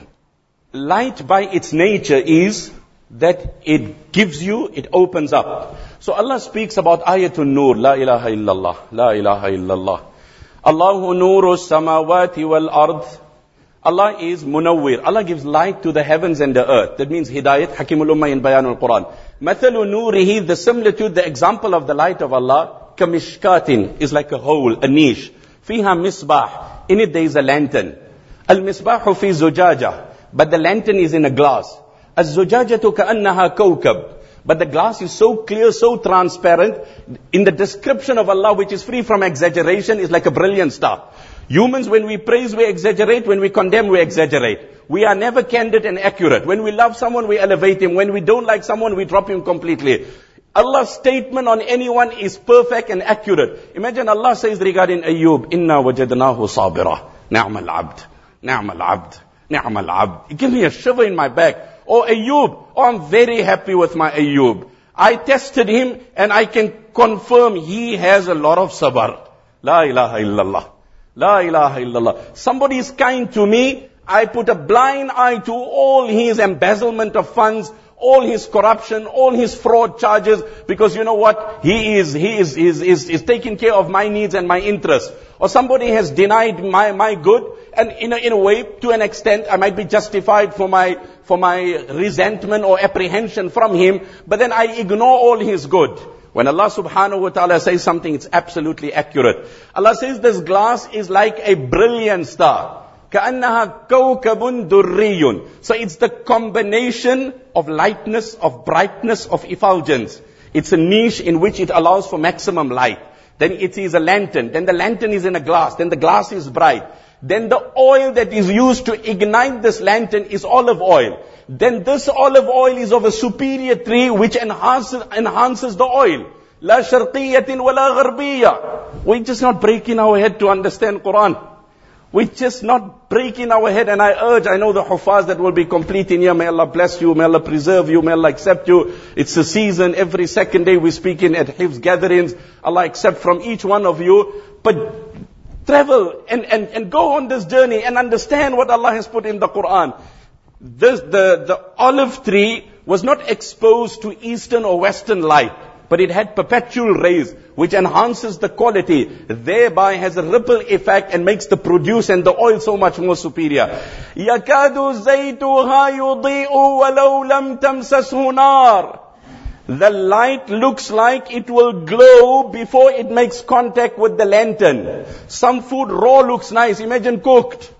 light by its nature is that it gives you, it opens up. So Allah speaks about ayatul nur, la ilaha illallah, la ilaha illallah. Allahu nuru samawati wal ard. Allah is munawwir. Allah gives light to the heavens and the earth. That means hidayat, Hakimul Ummah in Bayan al-Quran. Mathalu nurihi, the similitude, the example of the light of Allah, kamishkatin, is like a hole, a niche. Fiha misbah, in it there is a lantern. Al-misbahu fi zujaja, but the lantern is in a glass. Az-zujajatu ka'annaha kawkab. But the glass is so clear, so transparent. In the description of Allah, which is free from exaggeration, is like a brilliant star. Humans, when we praise, we exaggerate. When we condemn, we exaggerate. We are never candid and accurate. When we love someone, we elevate him. When we don't like someone, we drop him completely. Allah's statement on anyone is perfect and accurate. Imagine Allah says regarding Ayyub, Inna wajadnahu sabira. Ni'mal abd. Ni'mal abd. Ni'mal abd. It gives me a shiver in my back. Oh Ayyub, oh I'm very happy with my Ayyub. I tested him and I can confirm he has a lot of sabr. La ilaha illallah. La ilaha illallah. Somebody is kind to me, I put a blind eye to all his embezzlement of funds, all his corruption, all his fraud charges, because you know what? He is, he is, is, is, is taking care of my needs and my interests. Or somebody has denied my, my good, and in a, in a way, to an extent, I might be justified for my, for my resentment or apprehension from him, but then I ignore all his good. When Allah subhanahu wa ta'ala says something, it's absolutely accurate. Allah says this glass is like a brilliant star. كَأَنَّهَا كَوْكَبٌ دُرِّيٌّ. So it's the combination of lightness, of brightness, of effulgence. It's a niche in which it allows for maximum light. Then it is a lantern. Then the lantern is in a glass. Then the glass is bright. Then the oil that is used to ignite this lantern is olive oil. Then this olive oil is of a superior tree which enhances, enhances the oil. La sharqiyatin wa la gharbiyya. We're just not breaking our head to understand Quran. We're just not breaking our head, and I urge, I know the huffaz that will be complete in here, may Allah bless you, may Allah preserve you, may Allah accept you. It's a season, every second day we speak in at Hifz gatherings. Allah accept from each one of you. But travel and, and, and go on this journey and understand what Allah has put in the Quran. This, the, the olive tree was not exposed to eastern or western light, but it had perpetual rays, which enhances the quality, thereby has a ripple effect and makes the produce and the oil so much more superior. يَكَادُ زَيْتُهَا يُضِيءُ وَلَوْ لَمْ تَمْسَسْهُ نَارٌ. The light looks like it will glow before it makes contact with the lantern. Some food raw looks nice, imagine cooked.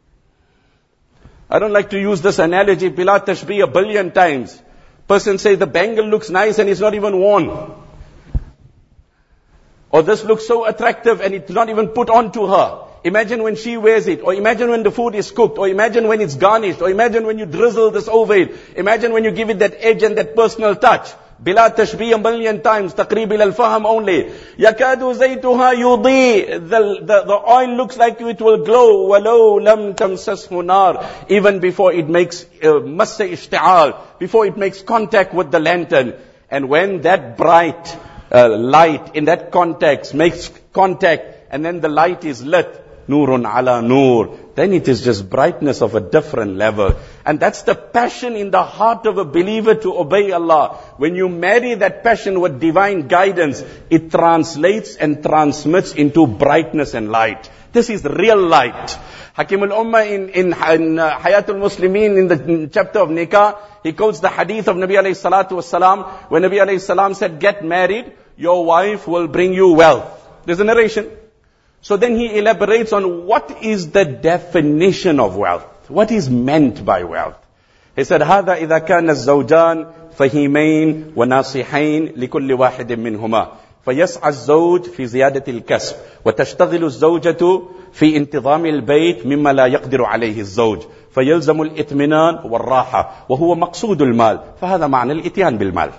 I don't like to use this analogy, bila tashbih, a billion times. Person says the bangle looks nice and it's not even worn. Or this looks so attractive and it's not even put on to her. Imagine when she wears it, or imagine when the food is cooked, or imagine when it's garnished, or imagine when you drizzle this over it. Imagine when you give it that edge and that personal touch. Bila tashbih a million times, taqreeb ila al-fahm only. Yakadu zaytuha yudi. The, the, the oil looks like it will glow. Walau lam tamsashu nar. Even before it makes uh, massa ishti'al, before it makes contact with the lantern. And when that bright uh, light in that context makes contact, and then the light is lit, Nurun ala nur, then it is just brightness of a different level. And that's the passion in the heart of a believer to obey Allah. When you marry that passion with divine guidance, it translates and transmits into brightness and light. This is real light. Hakim al-Ummah in, in, in uh, Hayatul Muslimin, in the in chapter of Nikah, he quotes the hadith of Nabi alayhi salatu wasalam, when Nabi alayhi salam said, get married, your wife will bring you wealth. There's a narration. So then he elaborates on what is the definition of wealth. What is meant by wealth? He said, هذا إذا كان الزوجان فهيمين وناصحين لكل واحد منهما فيسعى الزوج في زيادة الكسب وتشتغل الزوجة في انتظام البيت مما لا يقدر عليه الزوج فيلزم الإطمئنان والراحة وهو مقصود المال فهذا معنى الإتيان بالمال.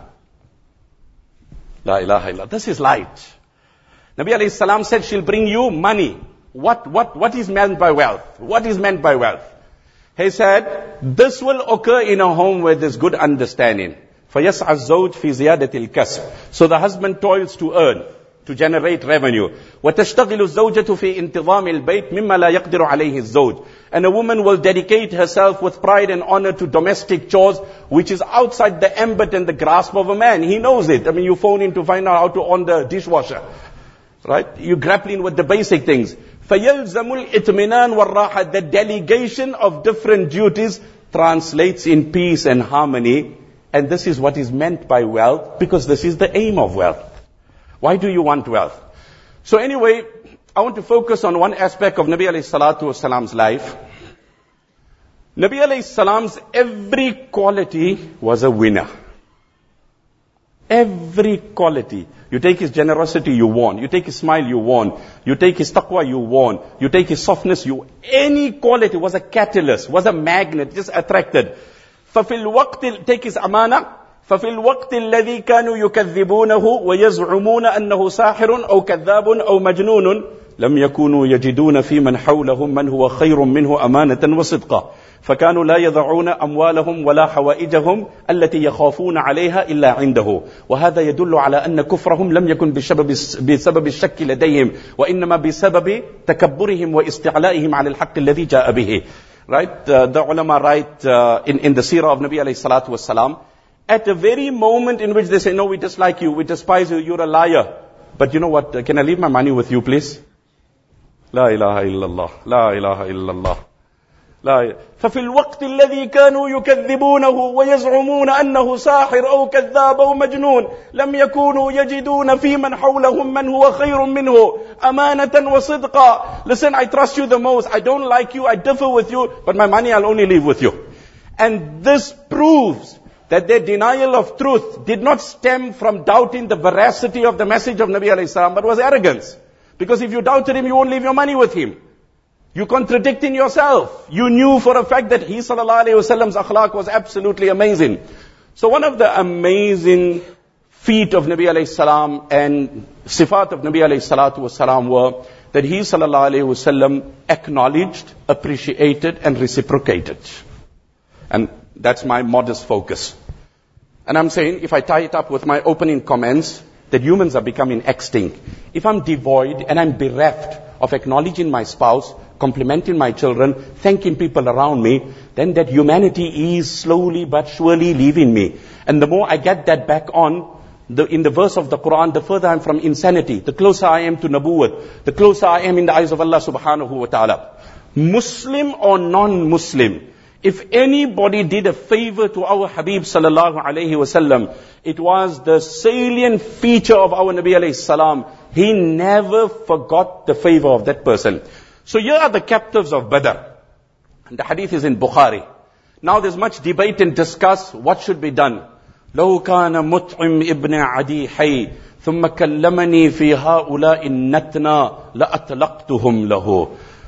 لا إله إلا الله. This is light. Nabi alayhi salam said she'll bring you money. What, what, what is meant by wealth? What is meant by wealth? He said, this will occur in a home where there's good understanding. فَيَسْعَ الزَّوْجِ فِي زِيَادَةِ الْكَسْبِ. So the husband toils to earn, to generate revenue. وَتَشْتَغِلُ الزَّوْجَةُ فِي انْتِظَامِ الْبَيْتِ مِمَّا لَا يَقْدِرُ عَلَيْهِ الزَّوْجِ. And a woman will dedicate herself with pride and honor to domestic chores, which is outside the ambit and the grasp of a man. He knows it. I mean, you phone in to find out how to on the dishwasher. Right? You're grappling with the basic things. فَيَلْزَمُ الْإِطْمِنَانِ وَالرَّاحَةِ. The delegation of different duties translates in peace and harmony. And this is what is meant by wealth, because this is the aim of wealth. Why do you want wealth? So anyway, I want to focus on one aspect of Nabi alayhi salatu wasalam's life. Nabi alayhi salam's every quality was a winner. Every quality. You take his generosity, you won. You take his smile, you won. You take his taqwa, you won. You take his softness, you won. Any quality was a catalyst, was a magnet, just attracted. فَفِي الْوَقْتِ Take his amana. فَفِي الْوَقْتِ الَّذِي كَانُوا يُكَذِّبُونَهُ وَيَزْعُمُونَ أَنَّهُ سَاحِرٌ أَوْ كَذَّابٌ أَوْ مَجْنُونٌ لَمْ يَكُونُوا يَجِدُونَ فِي مَنْ حَوْلَهُمْ مَنْ هُوَ خَيْرٌ مِنْهُ أَمَانَةً وَصِدْقًا فكانوا لا يضعون أموالهم ولا حوائجهم التي يخافون عليها إلا عنده وهذا يدل على أن كفرهم لم يكن بسبب بسبب الشك لديهم وإنما بسبب تكبرهم واستعلائهم على الحق الذي جاء به. Right? Uh, the ulama write uh, in, in the seerah of Nabi alayhi salatu wasalam, at the very moment in which they say, no, we dislike you, we despise you, you're a liar. But you know what? Uh, can I leave my money with you, please? La ilaha illallah. La ilaha illallah. لا ففي الوقت الذي كانوا يكذبونه ويزعمون أنه ساحر أو كذاب أو مجنون لم يكونوا يجدون في من حولهم من هو خير منه أمانة وصدقا. Listen, I trust you the most. I don't like you. I differ with you. But my money I'll only leave with you. And this proves that their denial of truth did not stem from doubting the veracity of the message of Nabi alayhi salam, but was arrogance. Because if you doubted him, you won't leave your money with him. You're contradicting yourself. You knew for a fact that he sallallahu alayhi wasallam's akhlaq was absolutely amazing. So one of the amazing feat of Nabi alayhi salam and sifat of Nabi alayhi salatu wasalam were that he sallallahu alayhi wasallam acknowledged, appreciated and reciprocated. And that's my modest focus. And I'm saying, if I tie it up with my opening comments, that humans are becoming extinct. If I'm devoid and I'm bereft of acknowledging my spouse, complimenting my children, thanking people around me, then that humanity is slowly but surely leaving me. And the more I get that back on, the, in the verse of the Quran, the further I'm from insanity, the closer I am to Nabuwwat, the closer I am in the eyes of Allah subhanahu wa ta'ala. Muslim or non-Muslim, if anybody did a favor to our Habib sallallahu alayhi wasallam, it was the salient feature of our Nabi alayhi salam. He never forgot the favor of that person. So here are the captives of Badr. And the hadith is in Bukhari. Now there's much debate and discuss what should be done. لو كان مطعم ابن عدي حي ثم كلمني في هؤلاء النتنا لأطلقتهم له.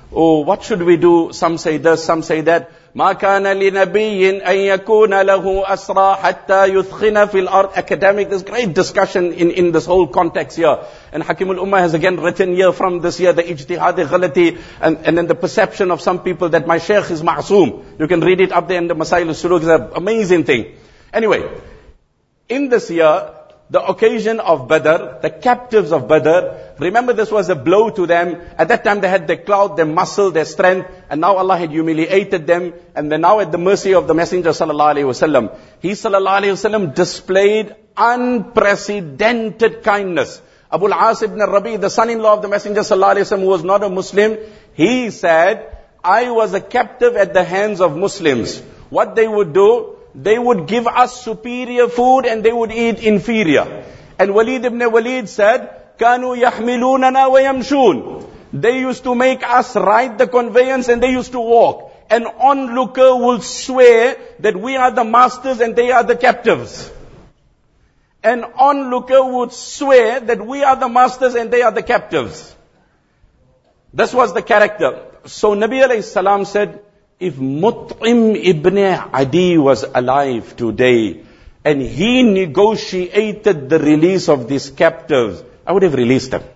oh, what should we do? Some say this, some say that. ما كان لنبي أن يكون له أسرى حتى يثخن في الأرض. Academic, there's great discussion in, in this whole context here. And Hakim al-Ummah has again written here from this year, the ijtihad ghalati, and, and then the perception of some people that my shaykh is ma'soom. You can read it up there in the Masail al-Suluk. It's an amazing thing. Anyway, in this year, the occasion of Badr, the captives of Badr, remember this was a blow to them. At that time they had their clout, their muscle, their strength, and now Allah had humiliated them, and they're now at the mercy of the Messenger sallallahu alaihi wasallam. He sallallahu alaihi wasallam displayed unprecedented kindness. Abu al-As ibn al-Rabi, the son-in-law of the Messenger sallallahu alaihi wasallam, who was not a Muslim, he said, I was a captive at the hands of Muslims. What they would do, they would give us superior food and they would eat inferior. And Walid ibn Walid said, كانوا يحملوننا ويمشون. They used to make us ride the conveyance and they used to walk. An onlooker will swear that we are the masters and they are the captives. An onlooker would swear that we are the masters and they are the captives. This was the character. So Nabi alayhi salam said, if Mut'im ibn Adi was alive today and he negotiated the release of these captives, I would have released them.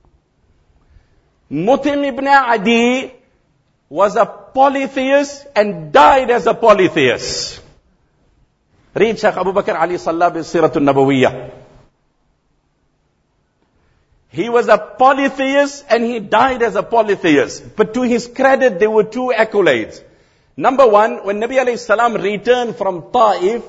Mut'im ibn Adi was a polytheist and died as a polytheist. Read Shaykh Abu Bakr Ali Sallah bin Siratul Nabawiyyah. He was a polytheist and he died as a polytheist. But to his credit, there were two accolades. Number one, when Nabi alayhi salam returned from Ta'if,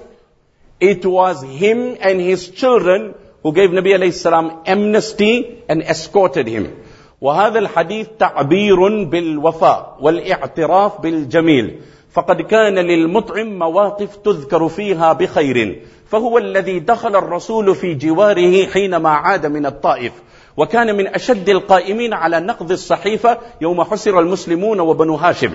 it was him and his children who gave Nabi alayhi salam amnesty and escorted him. وهذا الحديث تعبير بالوفاء والاعتراف بالجميل. فقد كان للمطعم مواقف تذكر فيها بخير. فهو الذي دخل الرسول في جواره حينما عاد من الطائف. وكان من أشد القائمين على نقض الصحيفة يوم حسر المسلمون وبنو هاشم.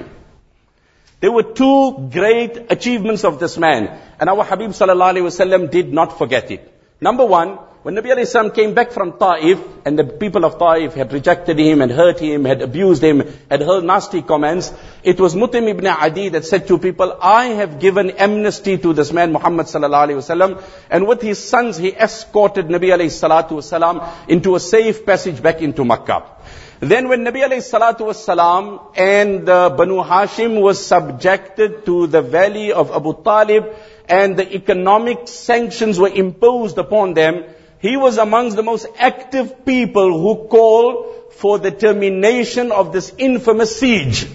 There were two great achievements of this man. And our Habib sallallahu alaihi wasallam did not forget it. Number one, when Nabi alayhi salam came back from Ta'if, and the people of Ta'if had rejected him and hurt him, had abused him, had heard nasty comments, it was Mut'im ibn Adi that said to people, I have given amnesty to this man Muhammad sallallahu alaihi wasallam, and with his sons he escorted Nabi alayhi salatu wasalam into a safe passage back into Makkah. Then when Nabi alayhi salatu wasalam and uh, Banu Hashim was subjected to the valley of Abu Talib and the economic sanctions were imposed upon them, he was amongst the most active people who called for the termination of this infamous siege.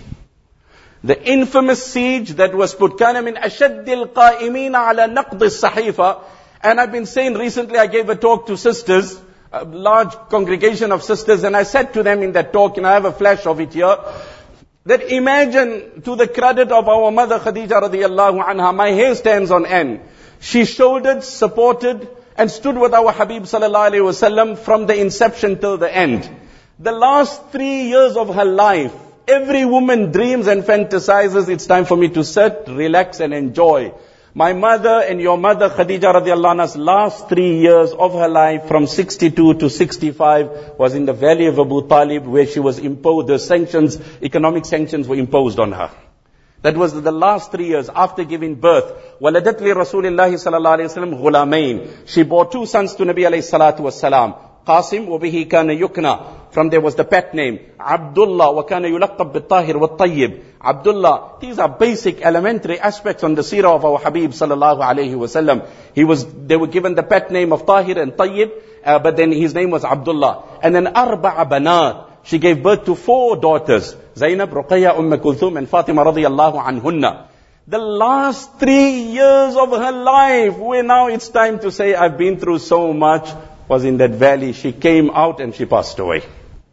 The infamous siege that was put, كان من أشد القائمين على نقض الصحيفة. And I've been saying recently, I gave a talk to sisters, a large congregation of sisters, and I said to them in that talk, and I have a flash of it here, that imagine, to the credit of our mother Khadija radiallahu anha, my hair stands on end. She shouldered, supported, and stood with our Habib sallallahu alaihi wasallam from the inception till the end. The last three years of her life, every woman dreams and fantasizes, it's time for me to sit, relax and enjoy. My mother and your mother Khadija radiallahu anha's last three years of her life from sixty-two to sixty-five was in the valley of Abu Talib, where she was imposed, the sanctions, economic sanctions were imposed on her. That was the last three years after giving birth. وَلَدَتْ لِرَسُولِ اللَّهِ صَلَى اللَّهُ عَلَيْهِ وسلم غُلَامَيْن. She bore two sons to Nabi alayhi salatu wasalam. Qasim وَبِهِ كَانَ يُكْنَى. From there was the pet name. Abdullah وَكَانَ يُلَقَّبْ بِالطَّاهِرِ وَالطَّيِّبِ. Abdullah. These are basic elementary aspects on the seerah of our Habib sallallahu alayhi wasallam. He was, they were given the pet name of Tahir and Tayyib, uh, but then his name was Abdullah. And then Arba'a Banat. She gave birth to four daughters. Zainab, Ruqayya, Umm Kulthum, and Fatima radiyallahu anhunna. The last three years of her life, where now it's time to say, I've been through so much, was in that valley. She came out and she passed away.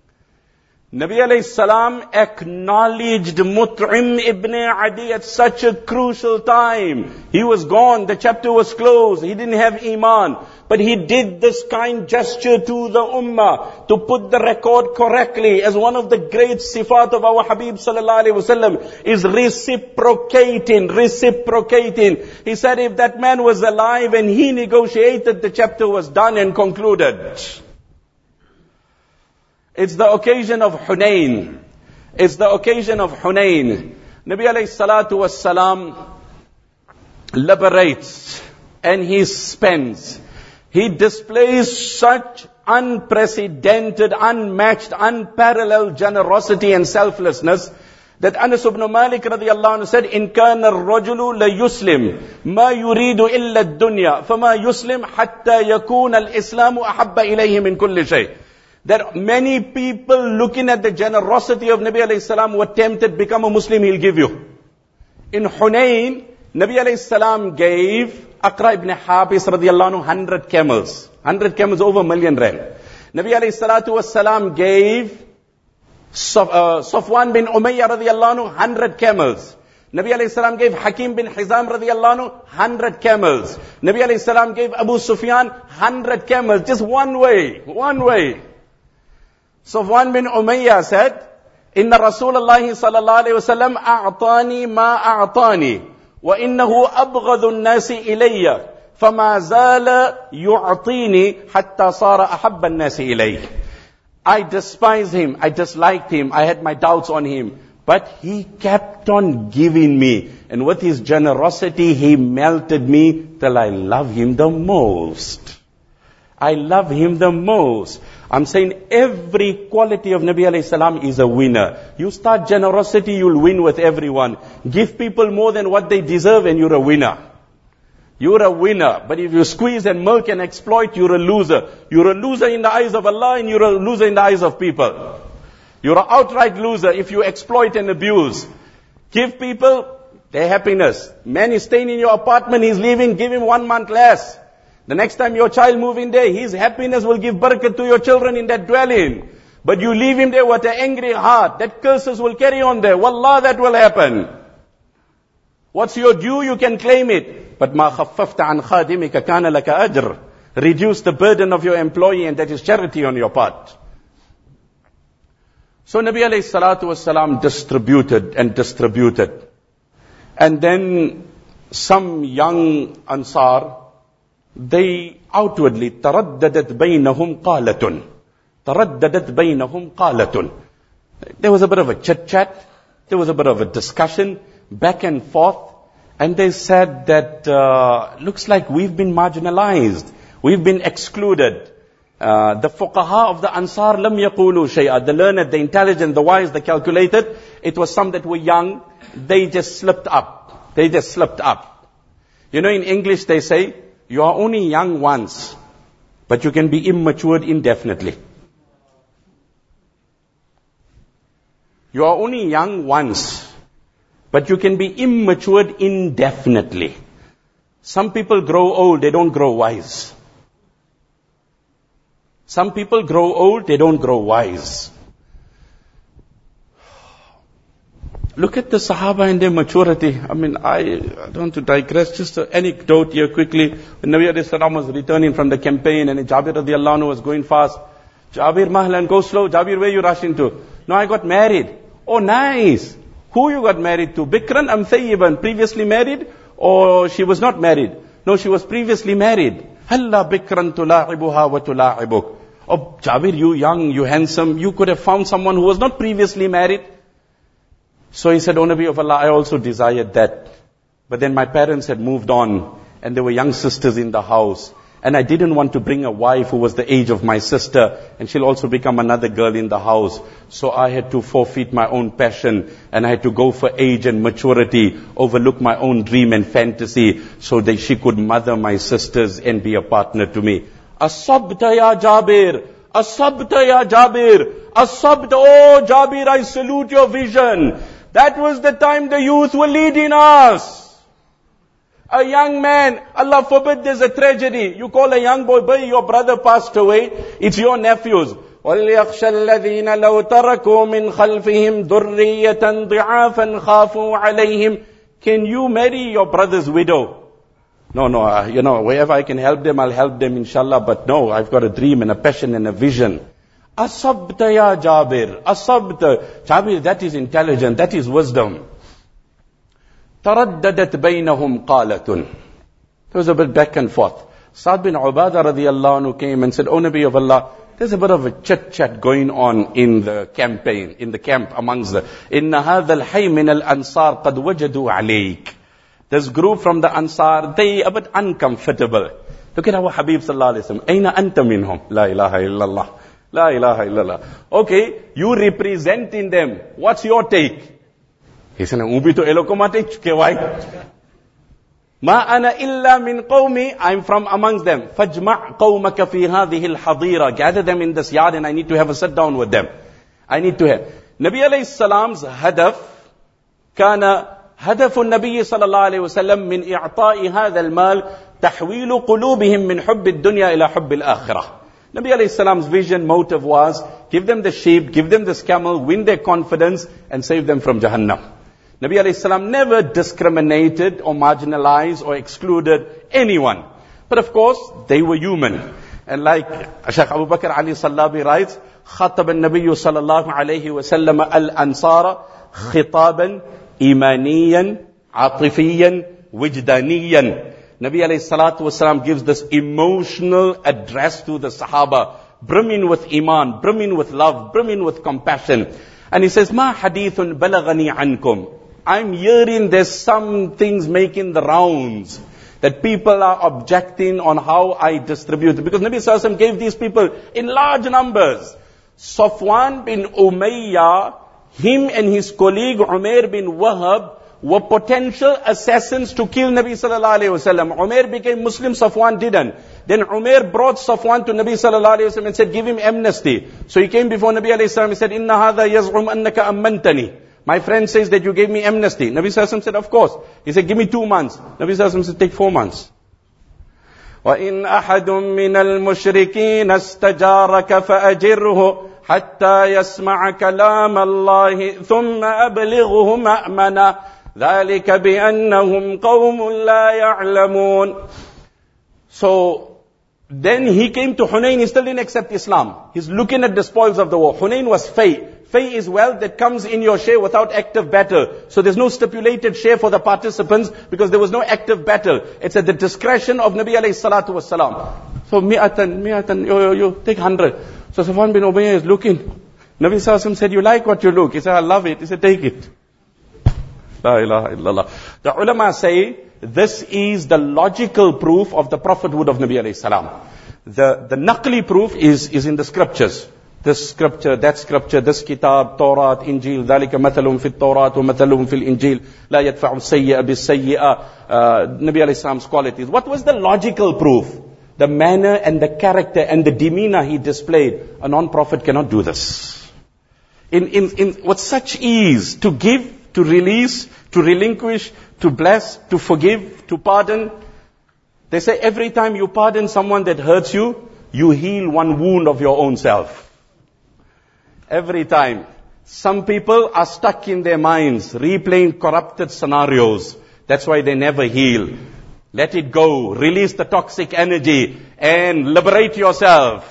Nabi alayhi salam acknowledged Mut'im ibn Adi at such a crucial time. He was gone, the chapter was closed, he didn't have Iman. But he did this kind gesture to the Ummah to put the record correctly, as one of the great sifat of our Habib sallallahu alaihi wasallam is reciprocating, reciprocating. He said if that man was alive and he negotiated, the chapter was done and concluded. It's the occasion of Hunain. It's the occasion of Hunayn. Nabi alayhi salatu was salam liberates and he spends. He displays such unprecedented, unmatched, unparalleled generosity and selflessness that Anas ibn Malik radiyallahu anhu said, "In kana ar-rajulu la yuslim ma yuridu illa ad-dunya, fama yuslim hatta yakuna al-islamu ahabba ilayhi min kulli shay." That many people looking at the generosity of Nabi alayhi salam were tempted, become a Muslim, he'll give you. In Hunayn, Nabi alayhi salam gave Aqra ibn Habis radiyallahu anhu one hundred camels. one hundred camels, over a million rand. Nabi alayhi salatu was salam gave Saf, uh, Safwan bin Umayyah radiyallahu anhu one hundred camels. Nabi alayhi salam gave Hakim bin Hizam radiyallahu anhu one hundred camels. Nabi alayhi salam gave Abu Sufyan one hundred camels. Just one way, one way. Safwan bin Umayyah said, "Inna Rasulullah sallallahu alayhi wa sallam a'tani ma a'tani wa innahu abghadhu an-nasi ilayya fama zala yu'tini hatta sara ahabba an-nasi ilayhi." I despised him, I disliked him, I had my doubts on him, but he kept on giving me, and with his generosity he melted me till I love him the most. I love him the most. I'm saying every quality of Nabi alayhi salam is a winner. You start generosity, you'll win with everyone. Give people more than what they deserve and you're a winner. You're a winner. But if you squeeze and milk and exploit, you're a loser. You're a loser in the eyes of Allah and you're a loser in the eyes of people. You're an outright loser if you exploit and abuse. Give people their happiness. Man is staying in your apartment, he's leaving, give him one month less. The next time your child move in there, his happiness will give barakah to your children in that dwelling. But you leave him there with an angry heart, that curses will carry on there. Wallah, that will happen. What's your due, you can claim it. But ma khaffafta an khadimika kana laka ajr. Reduce the burden of your employee, and that is charity on your part. So Nabi alayhi salatu was salam distributed and distributed. And then some young Ansar, they outwardly taraddadat baynahum qalatun. Taraddadat baynahum qalatun. There was a bit of a chit-chat. There was a bit of a discussion, back and forth. And they said that, uh, looks like we've been marginalized. We've been excluded. Uh, the fuqaha of the Ansar, lam yaqulu shay'a. The learned, the intelligent, the wise, the calculated. It was some that were young. They just slipped up. They just slipped up. You know, in English they say, you are only young once, but you can be immatured indefinitely. You are only young once, but you can be immatured indefinitely. Some people grow old, they don't grow wise. Some people grow old, they don't grow wise. Look at the Sahaba and their maturity. I mean, I, I don't want to digress. Just an anecdote here quickly. When Nabi alayhi salam was returning from the campaign and Jabir radiallahu anhu was going fast. Jabir, Mahlan, go slow. Jabir, where you rushing to? No, I got married. Oh, nice. Who you got married to? Bikran am Thayyiban, previously married? Or she was not married? No, she was previously married. Halla Bikran tula'ibuha wa tula'ibuk. Oh, Jabir, you young, you handsome, you could have found someone who was not previously married. So he said, O Nabi of Allah, I also desired that. But then my parents had moved on and there were young sisters in the house. And I didn't want to bring a wife who was the age of my sister and she'll also become another girl in the house. So I had to forfeit my own passion and I had to go for age and maturity, overlook my own dream and fantasy so that she could mother my sisters and be a partner to me. Asabta ya Jabir. Asabta ya Jabir. Asabta, oh Jabir, I salute your vision. That was the time the youth were leading us. A young man, Allah forbid there's a tragedy. You call a young boy, boy, your brother passed away. It's your nephews. وَلْيَخْشَ الَّذِينَ لَوْ تَرَكُوا مِنْ خَلْفِهِمْ ذُرِّيَّةً ضِعَافًا خَافُوا عَلَيْهِمْ. Can you marry your brother's widow? No, no, uh, you know, wherever I can help them, I'll help them, inshallah. But no, I've got a dream and a passion and a vision. Asabta ya Jabir. Asabta. Jabir, that is intelligent. That is wisdom. Taraddadat baynahum qalatun. There was a bit back and forth. Sa'd bin Ubadah radiyallahu anhu came and said, O Nabi of Allah, there's a bit of a chit-chat going on in the campaign, in the camp amongst the, إِنَّ هَذَا الْحَيْ مِنَ الْأَنصَارِ قَدْ وَجَدُوا عَلَيْكَ. This group from the Ansar, they a bit uncomfortable. Look at our Habib sallallahu alayhi wa sallam. أَيْنَ أَنْتَ مِنْهُمْ? La ilaha illallah. La ilaha illallah. Okay, you representing them. What's your take? He said, Ubi to elokomate chukewai. Ma ana illa min qawmi. I'm from amongst them. Fajma' qawmaka fi hadhihi al-hadira. Gather them in this yard and I need to have a sit down with them. I need to have. Nabi alayhi salam's hadaf kana هدف النبي صلى الله عليه وسلم من إعطاء هذا المال تحويل قلوبهم من حب الدنيا إلى حب الآخرة. Nabi alayhi salam's vision, motive was, give them the sheep, give them this camel, win their confidence and save them from Jahannam. Nabi alayhi salam never discriminated or marginalized or excluded anyone. But of course, they were human. And like Shaykh Abu Bakr Ali Sallabi writes, خَطَبَ النَّبِيُّ صلى الله عليه وسلم الْأَنصَارَ خِطَابًا إيمانيا عاطفيا وجدانيا. Nabi alayhi salatu wasalam gives this emotional address to the Sahaba, brimming with iman, brimming with love, brimming with compassion. And he says, Ma hadithun balagani ankum. I'm hearing there's some things making the rounds, that people are objecting on how I distribute. Because Nabi sallallahu alayhi wasallam gave these people in large numbers. Safwan bin Umayyah, him and his colleague Umair bin Wahab were potential assassins to kill Nabi sallallahu alayhi wasallam. Umair became Muslim, Safwan didn't. Then Umair brought Safwan to Nabi sallallahu alayhi wasallam and said, give him amnesty. So he came before Nabi alayhi salam, he said, Inna hadha yaz'um annaka ammantani. My friend says that you gave me amnesty. Nabi sallallahu alayhi wasallam said, of course. He said, give me two months. Nabi sallallahu alayhi wasallam said, take four months. وَإِنْ أَحَدٌ مِّنَ الْمُشْرِكِينَ اسْتَجَارَكَ فَأَجِرْهُ حتى يسمع كلام الله ثم أبلغه مأمنا ذلك بأنهم قوم لا يعلمون. So then he came to Hunayn, he still didn't accept Islam. He's looking at the spoils of the war. Hunayn was fay. Fay is wealth that comes in your share without active battle. So there's no stipulated share for the participants because there was no active battle. It's at the discretion of Nabi alayhi salatu wasalam. So mi'atan, mi'atan, yo, yo, yo, take hundred. So Safwan bin Umayyah is looking. Nabi sallallahu alayhi wasallam said, you like what you look? He said, I love it. He said, take it. La ilaha illallah. The ulama say, this is the logical proof of the prophethood of Nabi alayhi salam. The, the naqli proof is, is in the scriptures. This scripture, that scripture, this kitab, Torah, Injil, ذَلِكَ مَثَلٌ فِي التَّوْرَاةِ وَمَثَلٌ فِي الْإِنجِيلِ لَا يَدْفَعُ السَّيِّئَ بِالسَّيِّئَ. Nabi alayhi salam's qualities. What was the logical proof? The manner and the character and the demeanor he displayed. A non-prophet cannot do this. In, in, in, with such ease, to give, to release, to relinquish, to bless, to forgive, to pardon. They say every time you pardon someone that hurts you, you heal one wound of your own self. Every time. Some people are stuck in their minds, replaying corrupted scenarios. That's why they never heal. Let it go. Release the toxic energy and liberate yourself.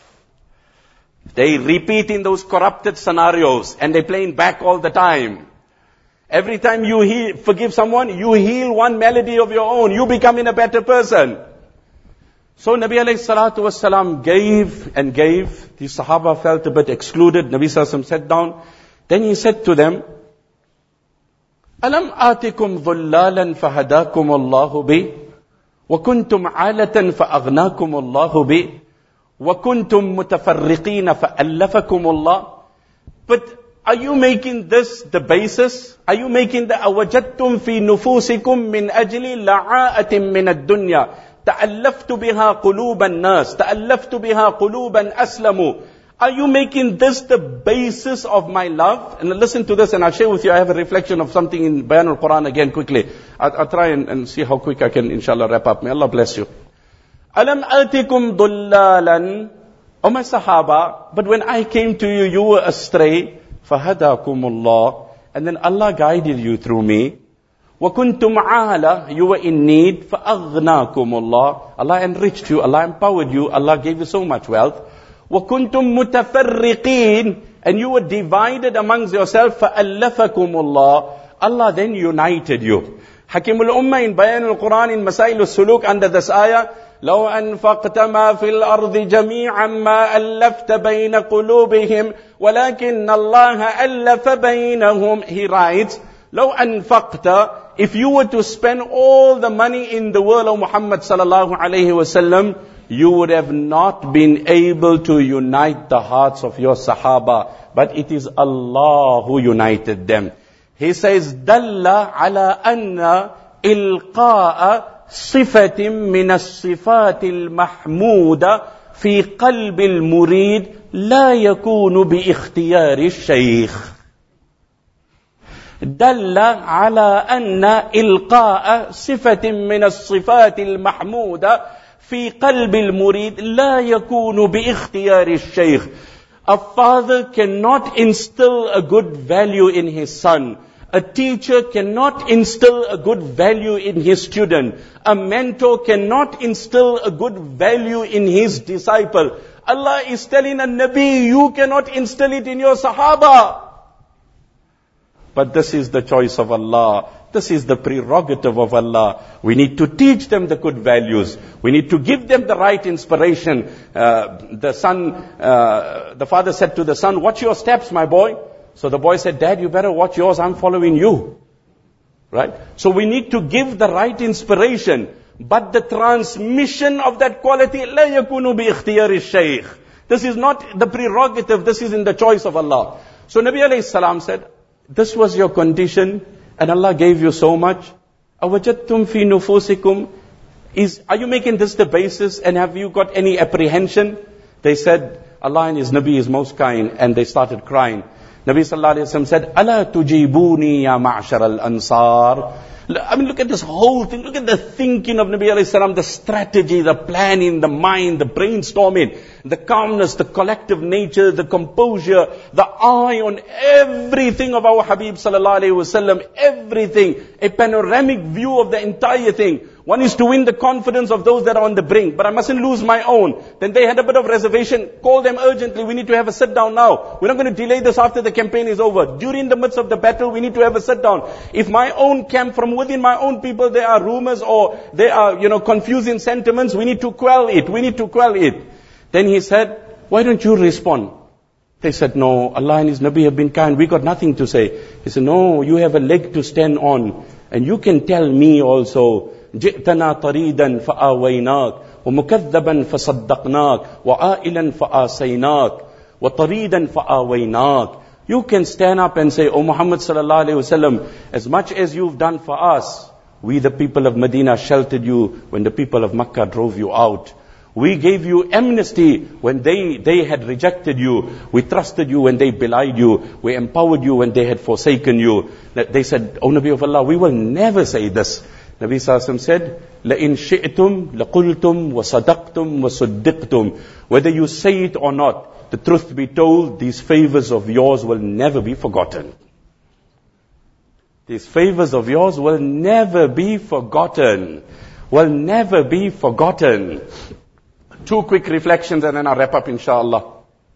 They repeat in those corrupted scenarios and they're playing back all the time. Every time you heal, forgive someone, you heal one melody of your own. You become in a better person. So Nabi alayhi salatu wasalam gave and gave. The Sahaba felt a bit excluded. Nabi sallallahu alayhi wasallam sat down. Then he said to them, Alam atikum dhullalan fahadakum Allahu bi, wa kuntum alatan fa'aghnakum Allahu bi, wa kuntum mutafarriqina fa'allafakum Allah. But are you making this the basis? Are you making the awajadtum fi nufusikum min ajli la'a'atin min ad-dunya? تألفت بها قلوب الناس تألفت بها قلوبا أسلموا. Are you making this the basis of my love? And listen to this and I'll share with you, I have a reflection of something in Bayan al-Quran again quickly. I'll, I'll try and, and see how quick I can inshallah wrap up. May Allah bless you. Alam atikum dullalan. O my Sahaba, but when I came to you, you were astray. Fahadakumullah. And then Allah guided you through me. وَكُنْتُمْ عَالَ. You were in need. فَأَغْنَاكُمُ اللَّهِ. Allah enriched you. Allah empowered you. Allah gave you so much wealth. وَكُنْتُمْ مُتَفَرِّقِينَ. And you were divided amongst yourself. فَأَلَّفَكُمُ اللَّهِ. Allah then united you. Hakimul Ummah in Bayan al-Quran in Masail al-Suluk under this ayah. لو أنفقت ما في الأرض جميعا ما ألفت بين قلوبهم ولكن الله ألف بينهم. He writes, لو أنفقت, if you were to spend all the money in the world of Muhammad sallallahu alayhi wasallam, you would have not been able to unite the hearts of your Sahaba. But it is Allah who united them. He says, دل على أن إلقاء صفة من الصفات المحمودة في قلب المريد لا يكون باختيار الشيخ. دل على أن إلقاء صفة من الصفات المحمودة في قلب المريد لا يكون باختيار الشيخ. A father cannot instill a good value in his son. A teacher cannot instill a good value in his student. A mentor cannot instill a good value in his disciple. Allah is telling a Nabi, you cannot instill it in your Sahaba. But this is the choice of Allah. This is the prerogative of Allah. We need to teach them the good values. We need to give them the right inspiration. Uh, the son, uh, the father said to the son, watch your steps, my boy. So the boy said, Dad, you better watch yours, I'm following you. Right? So we need to give the right inspiration. But the transmission of that quality, لا يكون باختيار الشيخ. This is not the prerogative, this is in the choice of Allah. So Nabi alayhi salam said, this was your condition, and Allah gave you so much. أَوَجَدْتُمْ فِي نُفُوسِكُمْ, is, are you making this the basis, and have you got any apprehension? They said, Allah and His Nabi is most kind, and they started crying. Nabi sallallahu alayhi wa sallam said, أَلَا تُجِيبُونِي يَا مَعْشَرَ الْأَنصَارِ. I mean, look at this whole thing. Look at the thinking of Nabi alayhi salam, the strategy, the planning, the mind, the brainstorming, the calmness, the collective nature, the composure, the eye on everything of our Habib sallallahu alayhi wasallam, everything, a panoramic view of the entire thing. One is to win the confidence of those that are on the brink, but I mustn't lose my own. Then they had a bit of reservation. Call them urgently. We need to have a sit down now. We're not going to delay this after the campaign is over. During the midst of the battle, we need to have a sit down. If my own camp, from within my own people, there are rumors or there are, you know, confusing sentiments, we need to quell it. We need to quell it. Then he said, why don't you respond? They said, no, Allah and His Nabi have been kind. We got nothing to say. He said, no, you have a leg to stand on. And you can tell me also, جئتنا طريدا فآويناك ومكذبا فصدقناك وعائلا فآسيناك وطريدا فآويناك. You can stand up and say, O Muhammad sallallahu alayhi wasallam, as much as you've done for us, we the people of Medina sheltered you when the people of Makkah drove you out. We gave you amnesty when they, they had rejected you. We trusted you when they belied you. We empowered you when they had forsaken you. They said, O Nabi of Allah, we will never say this. Nabi Sallallahu Alaihi Wasallam said, لَإِن شِئْتُمْ لَقُلْتُمْ وَصَدَقْتُمْ وَصُدِّقْتُمْ. Whether you say it or not, the truth be told, these favors of yours will never be forgotten. These favors of yours will never be forgotten. Will never be forgotten. Two quick reflections and then I'll wrap up inshallah.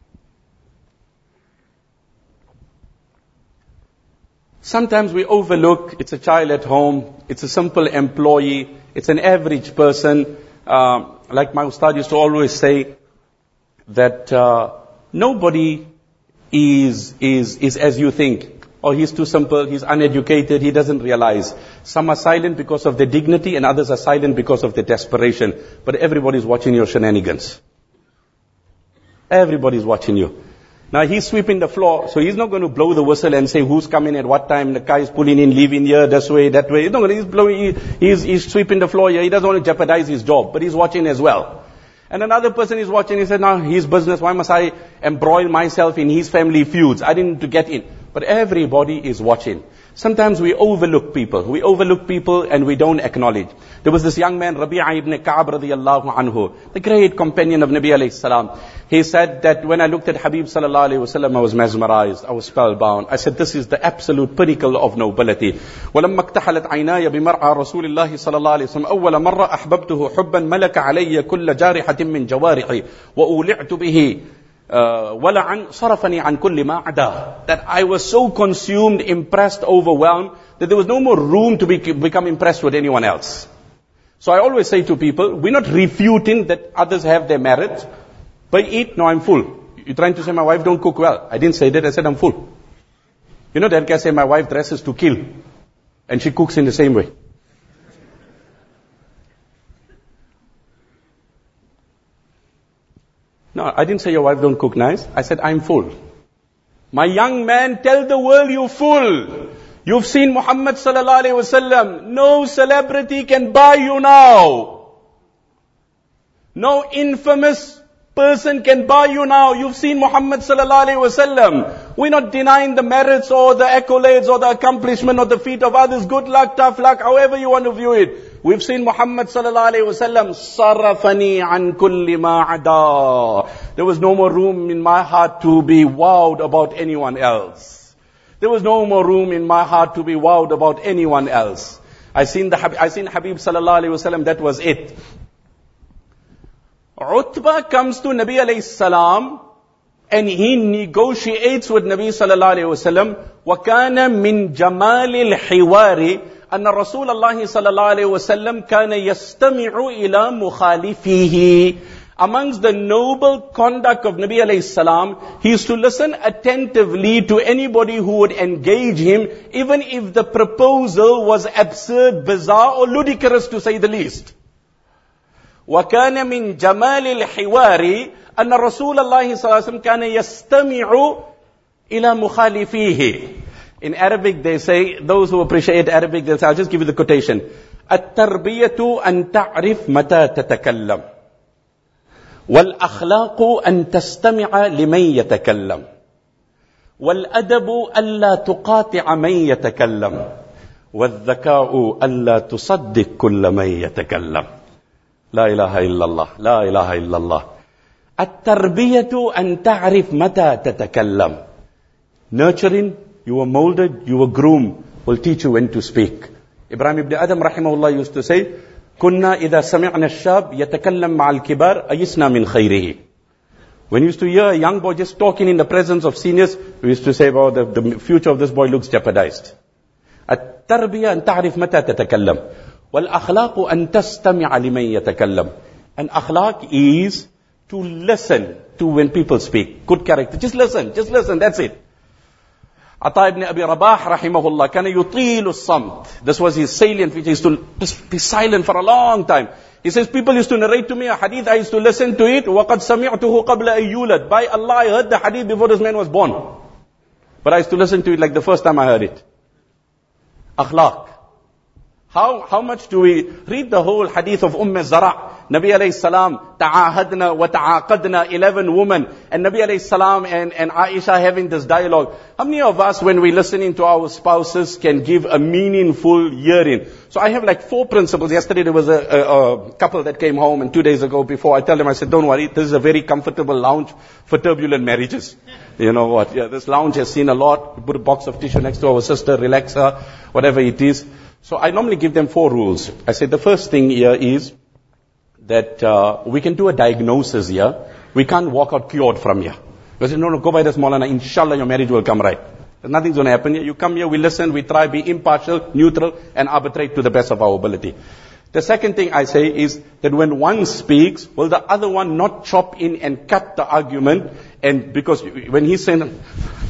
Sometimes we overlook, it's a child at home, it's a simple employee, it's an average person. Uh, like my ustad used to always say, that uh, nobody is, is, is as you think. Or he's too simple, he's uneducated, he doesn't realize. Some are silent because of their dignity and others are silent because of their desperation. But everybody's watching your shenanigans. Everybody's watching you. Now he's sweeping the floor, so he's not going to blow the whistle and say who's coming at what time, the guy is pulling in, leaving here, this way, that way. He's not going to, he's blowing, he, he's, he's sweeping the floor here, he doesn't want to jeopardize his job, but he's watching as well. And another person is watching, he said, now his business, why must I embroil myself in his family feuds? I didn't need to get in. But everybody is watching. Sometimes we overlook people. We overlook people and we don't acknowledge. There was this young man, Rabi'a ibn Ka'ab radiyallahu anhu, the great companion of Nabi alayhi salam. He said that when I looked at Habib sallallahu alayhi wasallam, I was mesmerized, I was spellbound. I said, this is the absolute pinnacle of nobility. وَلَمَّا اكْتَحَلَتْ عَيْنَايَ بِمَرْعَى رَسُولِ اللَّهِ صلى الله عليه وسلم أول مرة أحببته حبا ملك علي كل جارحة من جوارحي وأولعت به وَلَعَنْ صَرَفَنِي عَنْ كُلِّ مَا عَدَاهُ. That I was so consumed, impressed, overwhelmed, that there was no more room to be, become impressed with anyone else. So I always say to people, we're not refuting that others have their merit. But eat, no, I'm full. You're trying to say my wife don't cook well. I didn't say that, I said I'm full. You know that guy say my wife dresses to kill. And she cooks in the same way. No, I didn't say your wife don't cook nice. I said I'm full. My young man, tell the world you're full. You've seen Muhammad sallallahu alaihi wasallam. No celebrity can buy you now. No infamous person can buy you now. You've seen Muhammad sallallahu alaihi wasallam. We're not denying the merits or the accolades or the accomplishment or the feat of others. Good luck, tough luck, however you want to view it. We've seen Muhammad sallallahu alaihi wasallam. Sarafani an kulli ma'ada. There was no more room in my heart to be wowed about anyone else. There was no more room in my heart to be wowed about anyone else. I seen the I seen Habib sallallahu alaihi wasallam. That was it. Utbah comes to Nabi alayhi salam and he negotiates with Nabi sallallahu alayhi wasallam. وَكَانَ مِنْ جَمَالِ الْحِوَارِ أَنَّ رَسُولَ اللَّهِ صلى الله عليه وسلم كَانَ يَسْتَمِعُ إِلَى مُخَالِفِهِ. Amongst the noble conduct of Nabi alayhi salam, he used to listen attentively to anybody who would engage him, even if the proposal was absurd, bizarre or ludicrous to say the least. وَكَانَ مِنْ جَمَالِ الْحِوَارِ أَنَّ رَسُولَ اللَّهِ صلى الله عليه وسلم كَانَ يَسْتَمِعُ إِلَى مُخَالِفِيهِ. In Arabic they say, those who appreciate Arabic, they'll say, I'll just give you the quotation. التربية أن تعرف متى تتكلم والأخلاق أن تستمع لمن يتكلم والأدب ألا تقاطع من يتكلم والذكاء ألا تصدق كل من يتكلم. لا إله إلا الله لا إله إلا الله. التربية أن تعرف متى تتكلم. Nurturing, you were molded, you were groomed, will teach you when to speak. Ibrahim ibn Adam rahimahullah used to say, كنا إذا سمعنا الشاب يتكلم مع الكبار أيسنا من خيره. When we used to hear a young boy just talking in the presence of seniors, we used to say, oh, the, the future of this boy looks jeopardized. التربية أن تعرف متى تتكلم والأخلاق أن تستمع لمن يتكلم. And akhlaq is to listen to when people speak. Good character. Just listen, just listen, that's it. Ata ibn Abi Rabah rahimahullah, kana yutilu samt. This was his salient feature. He used to just be silent for a long time. He says, people used to narrate to me a hadith, I used to listen to it. وَقَدْ سَمِعْتُهُ قَبْلَ أَن يُولَدْ. By Allah, I heard the hadith before this man was born. But I used to listen to it like the first time I heard it. Akhlaq. How, how much do we read the whole hadith of Umm Zara'? Nabi alayhi salam, ta'ahadna wa ta'aqadna, eleven women. And Nabi alayhi salam and, and Aisha having this dialogue. How many of us, when we listening to our spouses, can give a meaningful hearing? So I have like four principles. Yesterday there was a, a, a couple that came home, and two days ago before, I tell them, I said, don't worry, this is a very comfortable lounge for turbulent marriages. You know what? Yeah, this lounge has seen a lot. We put a box of tissue next to our sister, relax her, whatever it is. So I normally give them four rules. I say the first thing here is that uh, we can do a diagnosis here. We can't walk out cured from here. We say, no, no, go by this Maulana. Inshallah, your marriage will come right. Nothing's going to happen here. You come here, we listen, we try, be impartial, neutral, and arbitrate to the best of our ability. The second thing I say is that when one speaks, will the other one not chop in and cut the argument? And because when he's saying,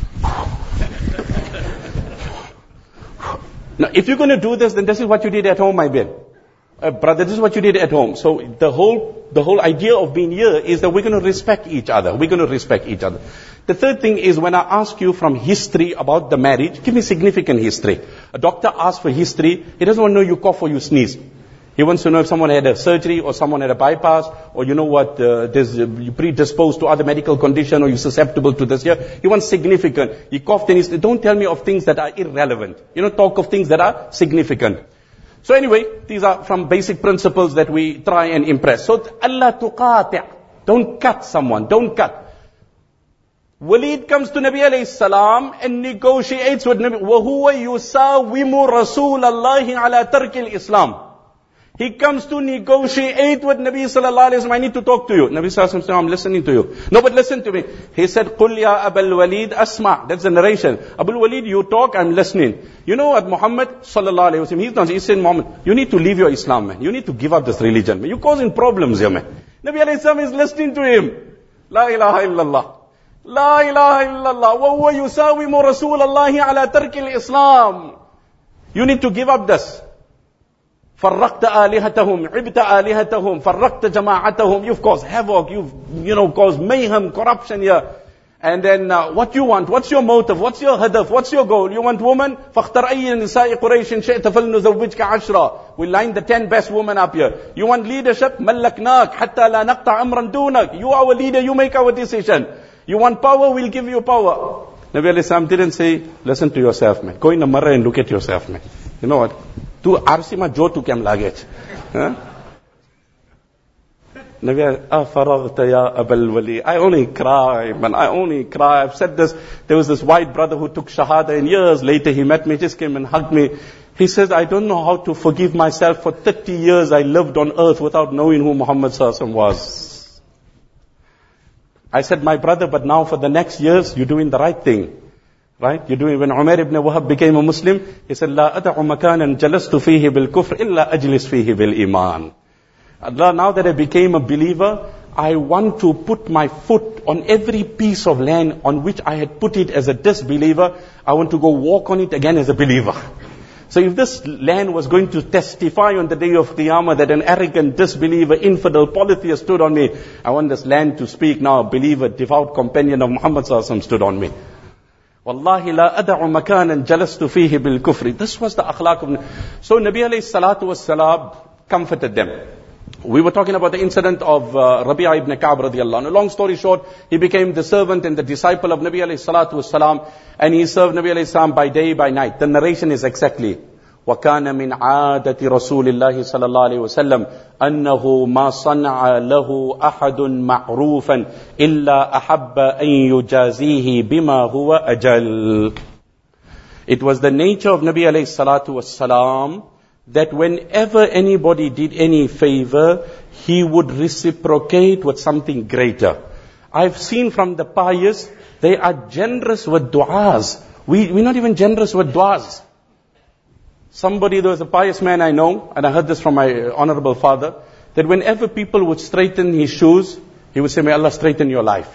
now, if you're going to do this, then this is what you did at home, my Ben. Uh, brother, this is what you did at home. So the whole, the whole idea of being here is that we're going to respect each other. We're going to respect each other. The third thing is when I ask you from history about the marriage, give me significant history. A doctor asks for history. He doesn't want to know you cough or you sneeze. He wants to know if someone had a surgery or someone had a bypass or you know what, uh, there's, uh, you're predisposed to other medical condition or you're susceptible to this here. He wants significant. He coughed and he said, don't tell me of things that are irrelevant. You know, talk of things that are significant. So anyway, these are from basic principles that we try and impress. So, Allah tuqati'. Don't cut someone. Don't cut. Walid comes to Nabi alayhi salam and negotiates with Nabi. وَهُوَ يُسَاوِمُ رَسُولَ اللَّهِ عَلَى تَرْكِ الْإِسْلَامِ. He comes to negotiate with Nabi sallallahu alayhi wa sallam. I need to talk to you. Nabi sallallahu alayhi wa sallam said, I'm listening to you. No, but listen to me. He said, Qul ya Abul Walid asma. That's the narration. Abul Walid, you talk, I'm listening. You know what, Muhammad sallallahu alayhi wa sallam, he's not, he's saying, Muhammad, you need to leave your Islam, man. You need to give up this religion, man. You're causing problems here, man. Nabi alayhi salam is listening to him. La ilaha illallah. La ilaha illallah. Wa huwa yusawimu Rasulallahi ala tarkil Islam. You need to give up this. فرقت آلهتهم عبت آلهتهم فرقت جماعتهم. You've caused havoc, you've, you know, caused mayhem, corruption here. And then uh, what you want, what's your motive, what's your hadaf, what's your goal? You want woman? فاختر أي نساء قريش شئت فلنزوجك عشرة. We line the ten best women up here. You want leadership? ملكناك حتى لا نقطع أمرا دونك. You are our leader, you make our decision. You want power, we'll give you power. Nabi alayhi salam didn't say, listen to yourself, man. Go in the mirror and look at yourself, man. You know what? Tu arsi ma jo tu kem lage. Nabi, afaragta ya Abul Wali. I only cry, man. I only cry. I've said this. There was this white brother who took shahada, and years later he met me, just came and hugged me. He says, I don't know how to forgive myself. For thirty years I lived on earth without knowing who Muhammad sallallahu alaihi wasallam was. I said, my brother, but now for the next years, you're doing the right thing. Right? You're doing, when Umar ibn Wahab became a Muslim, he said, لا أدع مكانا جلست فيه بالكفر إلا أجلس فيه بالإيمان. Allah, now that I became a believer, I want to put my foot on every piece of land on which I had put it as a disbeliever. I want to go walk on it again as a believer. So if this land was going to testify on the day of Qiyamah that an arrogant disbeliever, infidel, polytheist stood on me, I want this land to speak now, a believer, devout companion of Muhammad sallallahu alaihi wasallam stood on me. Wallahi la ada'u makanan jalastu fihi bil kufri. This was the akhlaq of... So Nabi alayhi salatu was salam comforted them. We were talking about the incident of uh, Rabi'a ibn Ka'b radiyallahu anhu. Long story short, he became the servant and the disciple of Nabi alayhi salatu was salam, and he served Nabi alayhi salam by day, by night. The narration is exactly, وَكَانَ مِنْ عَادَةِ رَسُولِ اللَّهِ صَلَى اللَّهُ عَلَيْهِ وَسَلَّمْ أَنَّهُ مَا صَنَعَ لَهُ أَحَدٌ مَعْرُوفًا إِلَّا أَحَبَّ أَن يُجَازِيهِ بِمَا هُوَ أَجَلٌ. It was the nature of Nabi alayhi salatu was salam that whenever anybody did any favor, he would reciprocate with something greater. I've seen from the pious, they are generous with du'as. We, we're not even generous with du'as. Somebody, there was a pious man I know, and I heard this from my honorable father, that whenever people would straighten his shoes, he would say, may Allah straighten your life.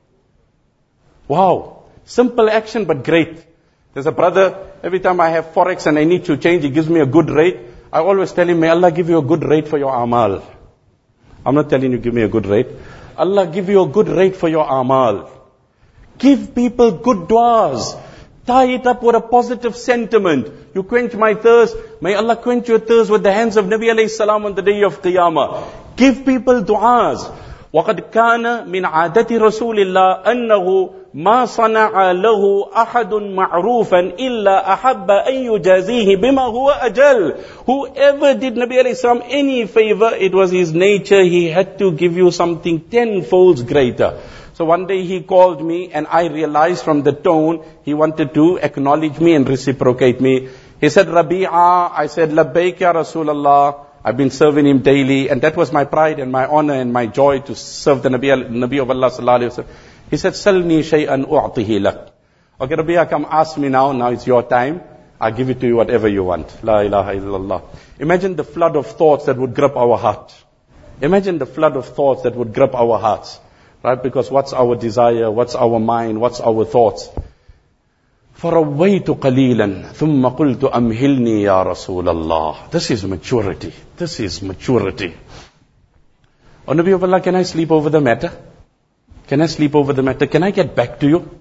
Wow. Simple action, but great. There's a brother, every time I have forex and I need to change, he gives me a good rate. I always tell him, may Allah give you a good rate for your amal. I'm not telling you, give me a good rate. Allah give you a good rate for your amal. Give people good du'as. Tie it up with a positive sentiment. You quench my thirst. May Allah quench your thirst with the hands of Nabi alayhi salam on the day of Qiyamah. Give people du'as. وَقَدْ كَانَ مِنْ عَادَةِ رَسُولِ اللَّهِ أَنَّهُ مَا صَنَعَ لَهُ أَحَدٌ مَعْرُوفًا إِلَّا أَحَبَّ أَن يُجَازِيهِ بِمَا هُوَ أَجَلٌ. Whoever did Nabi alayhi salam any favor, it was his nature, he had to give you something tenfold greater. So one day he called me and I realized from the tone, he wanted to acknowledge me and reciprocate me. He said, Rabi'a. I said, Labbaik ya Rasulallah. I've been serving him daily, and that was my pride and my honor and my joy to serve the Nabi, Nabi of Allah sallallahu alaihi wasallam. He said, Salni shay'an u'tihi lak. Okay, Rabi'a, come ask me now. Now it's your time. I'll give it to you whatever you want. La ilaha illallah. Imagine the flood of thoughts that would grip our heart. Imagine the flood of thoughts that would grip our hearts. Right? Because what's our desire? What's our mind? What's our thoughts? فَرَوَّيْتُ قَلِيلًا ثُمَّ قُلْتُ أَمْهِلْنِي يَا رَسُولَ اللَّهِ. This is maturity. This is maturity. O Nabi of Allah, can I sleep over the matter? Can I sleep over the matter? Can I get back to you?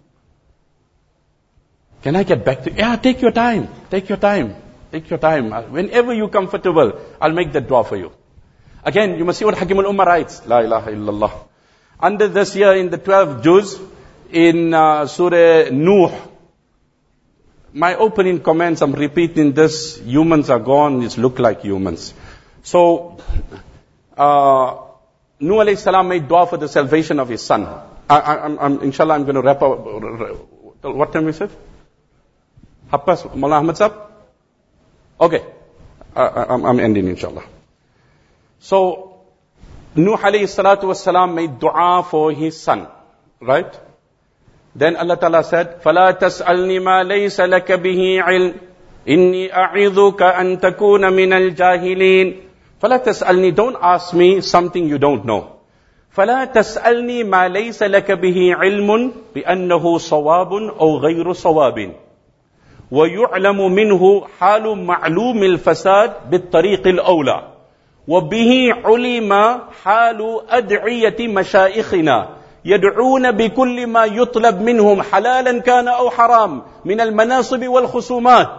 Can I get back to you? Yeah, take your time. Take your time. Take your time. Whenever you're comfortable, I'll make that dua for you. Again, you must see what Hakim al-Ummah writes. La ilaha illallah. Under this year in the twelfth juz, in uh, Surah Nuh, my opening comments, I'm repeating this, humans are gone, it's look like humans. So, uh, Nuh alayhi salam made dua for the salvation of his son. I, I, I'm, I'm, inshallah, I'm going to wrap up. What time is it? Happas, Mullah Ahmad Sahab? Okay. I, I, I'm ending, inshallah. So, Nuh alayhi salatu wassalam made dua for his son. Right? Then Allah Ta'ala said, فَلَا تَسْأَلْنِ مَا لَيْسَ لَكَ بِهِ عِلْمٍ إِنِّي أَعِذُكَ أَن تَكُونَ مِنَ الْجَاهِلِينَ فَلَا تَسْأَلْنِي, don't ask me something you don't know. فَلَا تَسْأَلْنِي مَا لَيْسَ لَكَ بِهِ عِلْمٌ بِأَنَّهُ صَوَابٌ أَوْ غَيْرُ صَوَابٍ وَيُعْلَمُ مِنْهُ حَالُ مَعْلُومِ الْفَسَادِ بِالطَّرِيقِ الْأَوْلَى وَبِهِ عُلِمَ حَالُ أَدْعِيَةِ مَشَائِخِنَا يدعون بكل ما يطلب منهم حلالا كان أو حرام من المناصب والخصومات.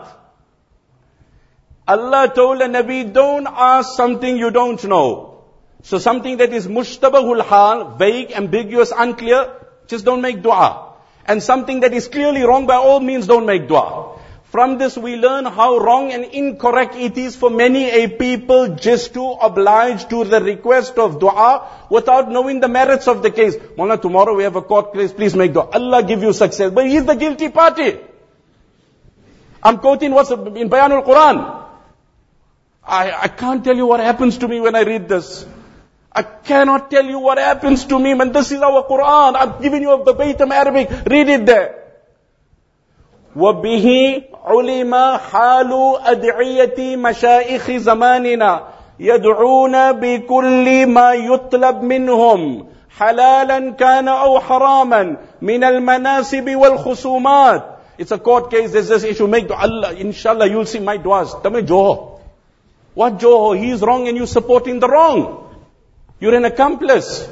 Allah told the Nabi, don't ask something you don't know. So something that is mushtabahul hal, vague, ambiguous, unclear, just don't make dua. And something that is clearly wrong, by all means don't make dua. From this we learn how wrong and incorrect it is for many a people just to oblige to the request of dua without knowing the merits of the case. Mullah, tomorrow we have a court case, please make dua. Allah give you success. But he's the guilty party. I'm quoting what's in Bayanul Quran. I, I can't tell you what happens to me when I read this. I cannot tell you what happens to me when this is our Quran. I'm giving you a verbatim Arabic. Read it there. وَبِهِ عُلِمَ حَالُ أَدْعِيَةِ مَشَائِخِ زَمَانِنَا يَدْعُونَ بِكُلِّ مَا يُطْلَبْ مِنْهُمْ حَلَالًا كَانَ أَوْ حَرَامًا مِنَ الْمَنَاسِبِ وَالْخُصُومَاتِ. It's a court case, there's this issue, make dua. Allah, inshallah you'll see my duas. Tame joho. What joho? He is wrong and you supporting the wrong. You're an accomplice.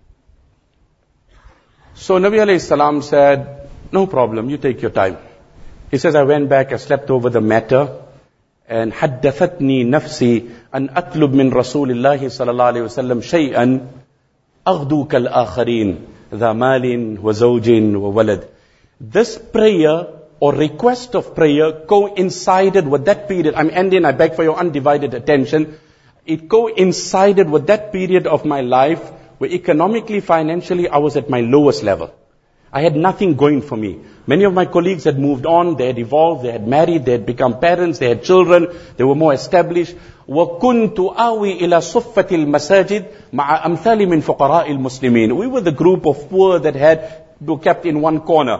So Nabi alayhi salam said, no problem, you take your time. He says, I went back, I slept over the matter, and حدثتني نفسي أن أطلب من رسول الله صلى الله عليه وسلم شيئا أغدو كالآخرين ذا مال وزوج وولد. This prayer or request of prayer coincided with that period. I'm ending, I beg for your undivided attention. It coincided with that period of my life where economically, financially, I was at my lowest level. I had nothing going for me. Many of my colleagues had moved on, they had evolved, they had married, they had become parents, they had children, they were more established. وَكُنْتُ آوِي إِلَى صُفَّةِ الْمَسَاجِدِ مَعَ أَمْثَالِ مِنْ فُقَرَاءِ الْمُسْلِمِينَ. We were the group of poor that had, were kept in one corner.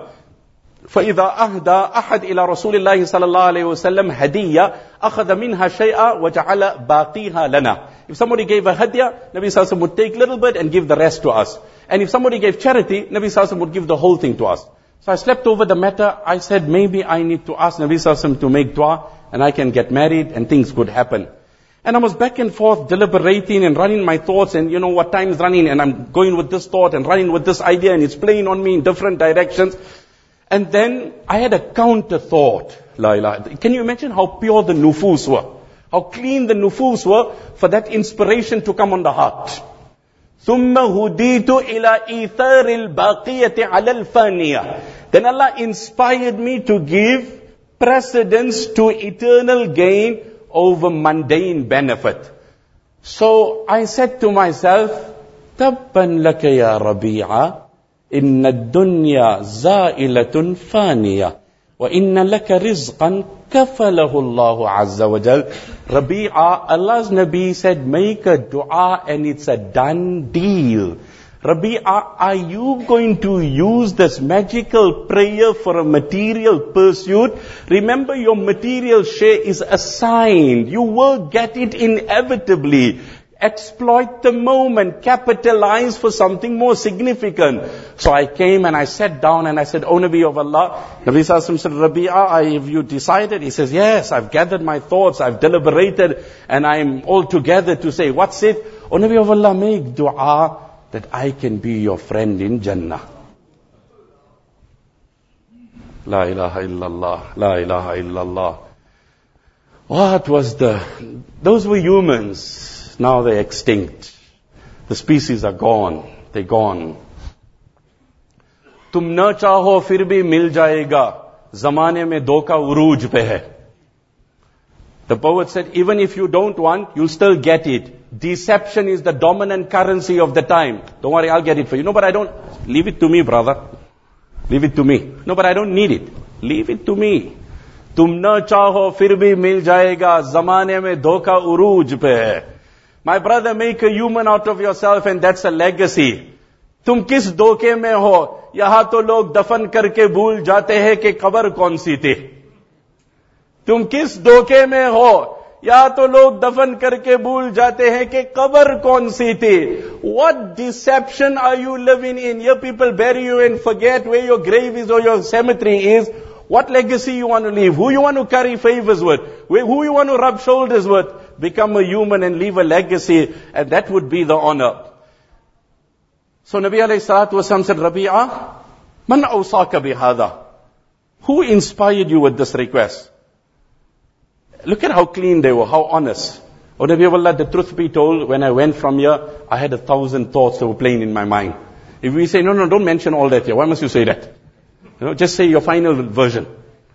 فإذا أهدى أحد إلى رسول الله صلى الله عليه وسلم هدية أخذ منها شيئا وجعل باقيها لنا. If somebody gave a hadiyah, Nabi Sallallahu Alaihi Wasallam would take a little bit and give the rest to us. And if somebody gave charity, Nabi Sallallahu Alaihi Wasallam would give the whole thing to us. So I slept over the matter. I said, maybe I need to ask Nabi Sallallahu Alaihi Wasallam to make dua and I can get married and things could happen. And I was back and forth deliberating and running my thoughts, and you know what time is running, and I'm going with this thought and running with this idea, and it's playing on me in different directions. And then I had a counter thought. La ilaha. Can you imagine how pure the nufus were? How clean the nufus were for that inspiration to come on the heart. ثُمَّ هُدِيتُ إِلَى إِيثَارِ الْبَاقِيَةِ عَلَى الْفَانِيَةِ. Then Allah inspired me to give precedence to eternal gain over mundane benefit. So I said to myself, تَبًّا لَكَ يَا رَبِيعَ إِنَّ الدُّنْيَا زَائِلَةٌ فَانِيَةٌ وَإِنَّ لَكَ رِزْقًا كَفَلَهُ اللَّهُ عَزَّ وَجَلَّ. Rabi'a, Allah's Nabi said, make a dua and it's a done deal. Rabi'a, are you going to use this magical prayer for a material pursuit? Remember, your material share is assigned. You will get it inevitably. Exploit the moment, capitalize for something more significant. So I came and I sat down and I said, O Nabi of Allah, Nabi Sallallahu Alaihi Wasallam said, Rabi'a, have you decided? He says, yes, I've gathered my thoughts, I've deliberated, and I'm all together to say, what's it? O Nabi of Allah, make dua that I can be your friend in Jannah. La ilaha illallah, la ilaha illallah. What was the, those were humans. Now they're extinct. The species are gone. They're gone. तुम न चाहो फिर भी मिल जाएगा जमाने में धोखा उरूज पे है. The poet said, even if you don't want, you'll still get it. Deception is the dominant currency of the time. Don't worry, I'll get it for you. No, but I don't. Leave it to me, brother. Leave it to me. No, but I don't need it. Leave it to me. तुम न चाहो फिर भी मिल जाएगा जमाने में धोखा उरूज पे है. My brother, make a human out of yourself and that's a legacy. तुम किस धोखे में हो? यहां तो लोग दफन करके भूल जाते हैं कि कब्र कौन सी थी. तुम किस धोखे में हो? यहां तो लोग दफन करके भूल जाते हैं कि कब्र कौन सी थी. What deception are you living in? Here people bury you and forget where your grave is or your cemetery is. What legacy you want to leave? Who you want to carry favors with? Who you want to rub shoulders with? Become a human and leave a legacy, and that would be the honor. So Nabi alayhi salatu wasalam said, Rabi'a, man awsaka bihada? Who inspired you with this request? Look at how clean they were, how honest. Oh Nabi of Allah, the truth be told, when I went from here, I had a thousand thoughts that were playing in my mind. If we say, no, no, don't mention all that here. Why must you say that? You know, just say your final version.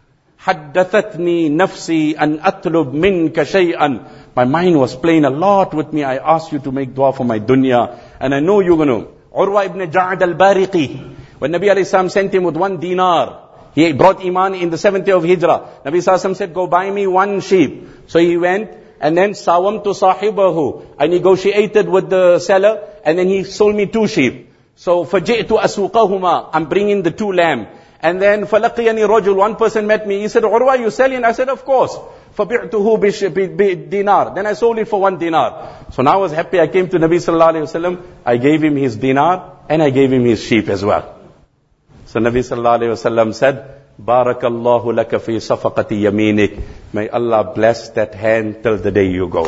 حَدَّثَتْنِي نَفْسِي أَنْ أَطْلُبْ مِنْكَ شَيْئًا. My mind was playing a lot with me. I asked you to make dua for my dunya. And I know you're going to. Urwa ibn Ja'ad al-Bariqi. When Nabi alayhi salam sent him with one dinar, he brought Iman in the seventh year of Hijrah. Nabi sallallahu said, go buy me one sheep. So he went, and then sawam to sahibahu. I negotiated with the seller, and then he sold me two sheep. So faji'tu asuqahuma. I'm bringing the two lamb. And then falaqiyani rajul, one person met me. He said, Urwa, you selling? I said, of course. Fabi'tuhu bi dinar. Then I sold it for one dinar. So now I was happy. I came to Nabi sallallahu alayhi wasallam. I gave him his dinar, and I gave him his sheep as well. So Nabi sallallahu alayhi wasallam said, Barakallahu laka fi safaqati yaminik. May Allah bless that hand till the day you go.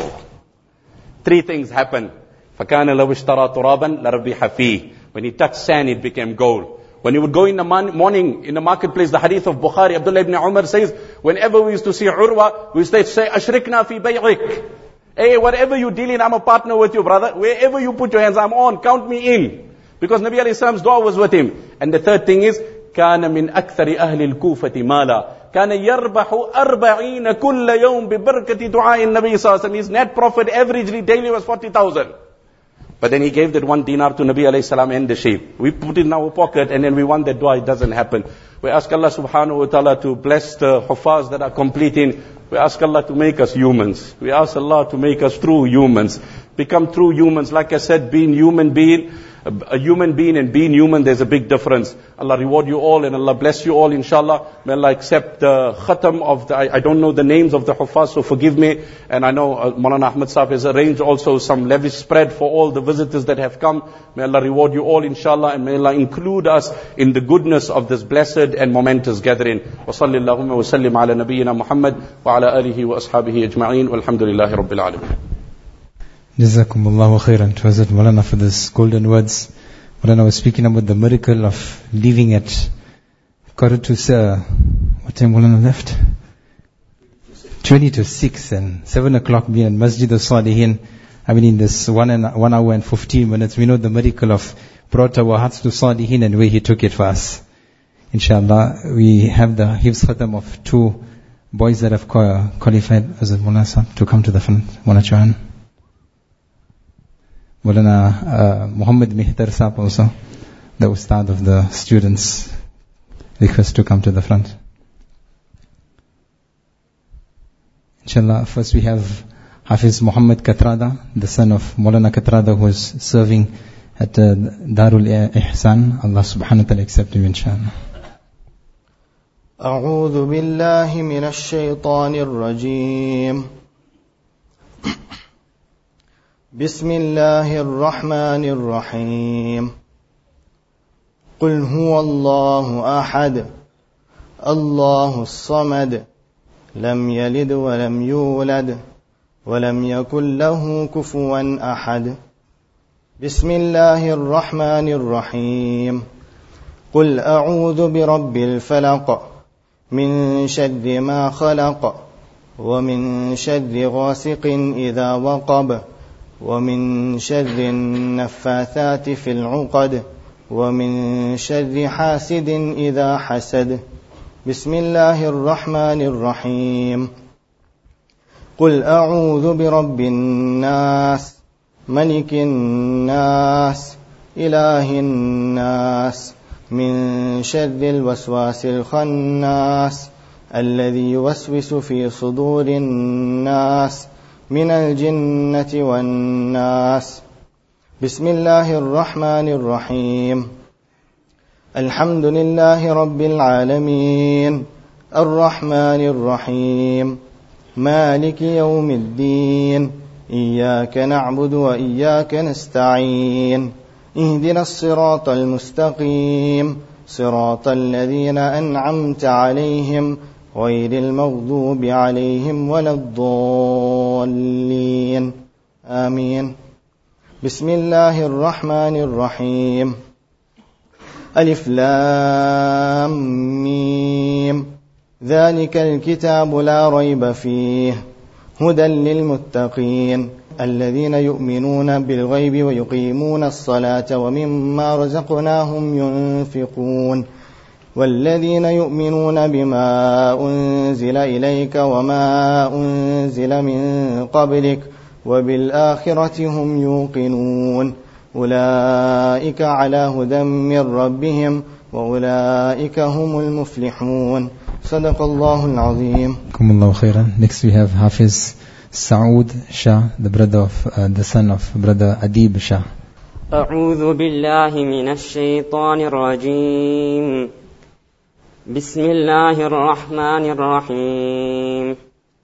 Three things happened. فَكَانَ لَوْ اشْتَرَى تُرَابًا لَرَبِّحَ فِيهِ. When he touched sand, it became gold. When he would go in the morning in the marketplace, the hadith of Bukhari, Abdullah ibn Umar says, whenever we used to see Urwa, we used to say, Ashrikna fi bay'ik. Hey, whatever you deal in, I'm a partner with you, brother. Wherever you put your hands, I'm on. Count me in. Because Nabi alayhi salam's dua was with him. And the third thing is, كان من أكثر أهل الكوفة مالا كان يربح أربعين كل يوم ببركة دعاء النبي صلى الله عليه وسلم. His net profit averagely daily was forty thousand. But then he gave that one dinar to Nabi alayhi salam and the sheep. We put it in our pocket and then we want that dua, it doesn't happen. We ask Allah subhanahu wa ta'ala to bless the huffaz that are completing. We ask Allah to make us humans. We ask Allah to make us true humans. Become true humans. Like I said, being human being, a human being and being human, there's a big difference. Allah reward you all and Allah bless you all, inshallah. May Allah accept the khatam of the, I, I don't know the names of the huffaz, so forgive me. And I know uh, Maulana Ahmad Sahib has arranged also some lavish spread for all the visitors that have come. May Allah reward you all, inshallah, and may Allah include us in the goodness of this blessed and momentous gathering. Wa sallallahu wa sallim ala nabiyyina Muhammad wa ala alihi wa ashabihi ajma'in walhamdulillahi rabbil alamin. Jazakumullahu khairan to Hazrat Maulana for this golden words. Maulana was speaking about the miracle of leaving at quarter to sir. What time Maulana left? Twenty to six and seven o'clock being at Masjid al-Salihin. I mean in this one and one hour and fifteen minutes, we know the miracle of brought our hearts to Salihin and where he took it for us. Inshallah, we have the Hifz Khatam of two boys that have qualified Hazrat Maulana to come to the front. Maulana Chahan. Maulana uh, Muhammad Mihtar Saab also, the Ustad of the students, request to come to the front. Inshallah, first we have Hafiz Muhammad Katrada, the son of Maulana Katrada, who is serving at uh, Darul Ihsan. Allah subhanahu wa ta'ala accept him, inshallah. أعوذ بالله من الشيطان الرجيم بسم الله الرحمن الرحيم قل هو الله أحد الله الصمد لم يلد ولم يولد ولم يكن له كفوا أحد بسم الله الرحمن الرحيم قل أعوذ برب الفلق من شر ما خلق ومن شر غاسق إذا وقب ومن شر النفاثات في العقد ومن شر حاسد إذا حسد بسم الله الرحمن الرحيم قل أعوذ برب الناس ملك الناس إله الناس من شر الوسواس الخناس الذي يوسوس في صدور الناس من الجنة والناس. بسم الله الرحمن الرحيم. الحمد لله رب العالمين الرحمن الرحيم مالك يوم الدين إياك نعبد وإياك نستعين اهدنا الصراط المستقيم صراط الذين أنعمت عليهم غير المغضوب عليهم ولا الضالين آمين. بسم الله الرحمن الرحيم. ألف لام ميم ذلك الكتاب لا ريب فيه هدى للمتقين الذين يؤمنون بالغيب ويقيمون الصلاة ومما رزقناهم ينفقون والذين يؤمنون بما أنزل إليك وما أنزل من قبلك وبالآخرة هم يوقنون أولئك على هدى من ربهم وأولئك هم المفلحون. صدق الله العظيم. جزاكم الله خيرا. Next we have Hafiz Saud Shah, the brother of uh, the son of brother Adib Shah. أعوذ بالله من الشيطان الرجيم. بسم الله الرحمن الرحيم.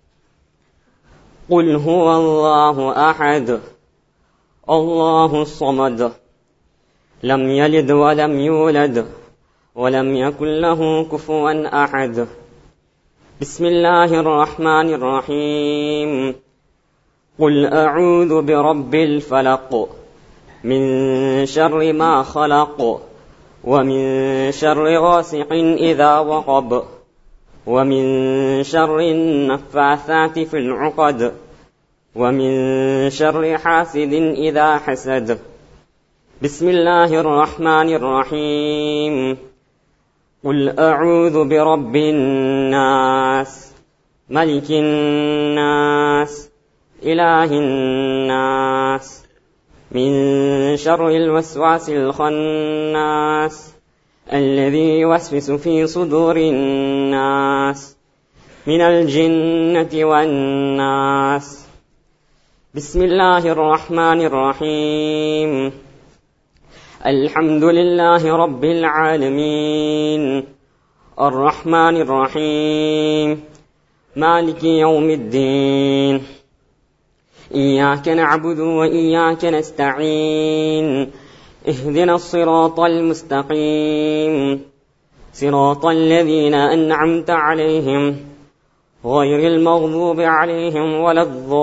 قل هو الله أحد الله الصمد لم يلد ولم يولد ولم يكن له كفوا أحد. بسم الله الرحمن الرحيم. قل أعوذ برب الفلق من شر ما خلق ومن شر غاسق إذا وقب ومن شر النفاثات في العقد ومن شر حاسد إذا حسد. بسم الله الرحمن الرحيم. قل أعوذ برب الناس ملك الناس إله الناس من شر الوسواس الخناس الذي يوسوس في صدور الناس من الجنة والناس. بسم الله الرحمن الرحيم. الحمد لله رب العالمين الرحمن الرحيم مالك يوم الدين إياك نعبد وإياك نستعين اهدنا الصراط المستقيم صراط الذين أنعمت عليهم غير المغضوب عليهم ولا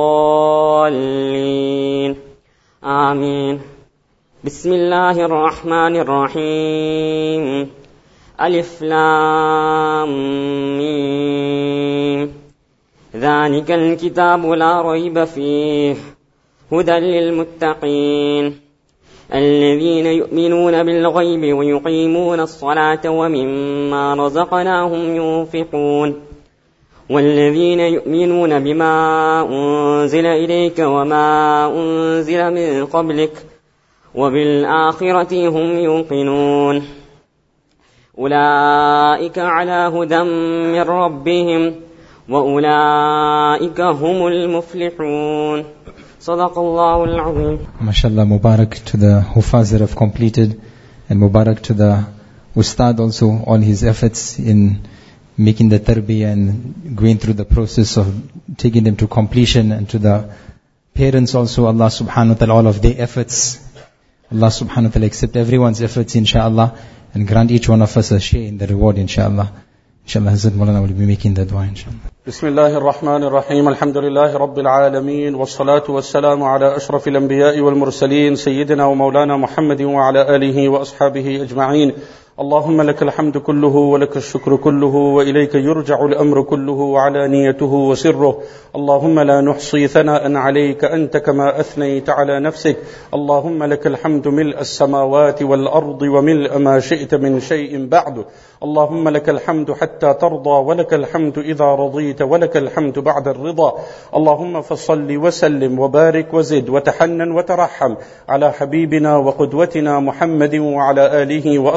الضالين آمين. بسم الله الرحمن الرحيم. ألف لام ميم ذلك الكتاب لا ريب فيه هدى للمتقين الذين يؤمنون بالغيب ويقيمون الصلاة ومما رزقناهم ينفقون والذين يؤمنون بما أنزل إليك وما أنزل من قبلك وبالآخرة هم يوقنون أولئك على هدى من ربهم وأولئك هم المفلحون. صدق الله العظيم. MashaAllah, Mubarak to the Hufaz that have completed, and Mubarak to the Ustad also, all his efforts in making the tarbiyah and going through the process of taking them to completion, and to the parents also, Allah subhanahu wa ta'ala, all of their efforts. Allah subhanahu wa ta'ala accept everyone's efforts, inshaAllah, and grant each one of us a share in the reward, inshaAllah. InshaAllah, Hazrat Maulana will be making the dua, inshaAllah. بسم الله الرحمن الرحيم. الحمد لله رب العالمين والصلاة والسلام على أشرف الأنبياء والمرسلين سيدنا ومولانا محمد وعلى آله وأصحابه أجمعين. اللهم لك الحمد كله ولك الشكر كله وإليك يرجع الأمر كله وعلانيته وسره. اللهم لا نحصي ثناء عليك أنت كما أثنيت على نفسك. اللهم لك الحمد ملء السماوات والأرض وملء ما شئت من شيء بعد. اللهم لك الحمد حتى ترضى ولك الحمد إذا رضيت ولك الحمد بعد الرضا. اللهم فصل وسلم وبارك وزد وتحنن وترحم على حبيبنا وقدوتنا محمد وعلى آله وأصحابه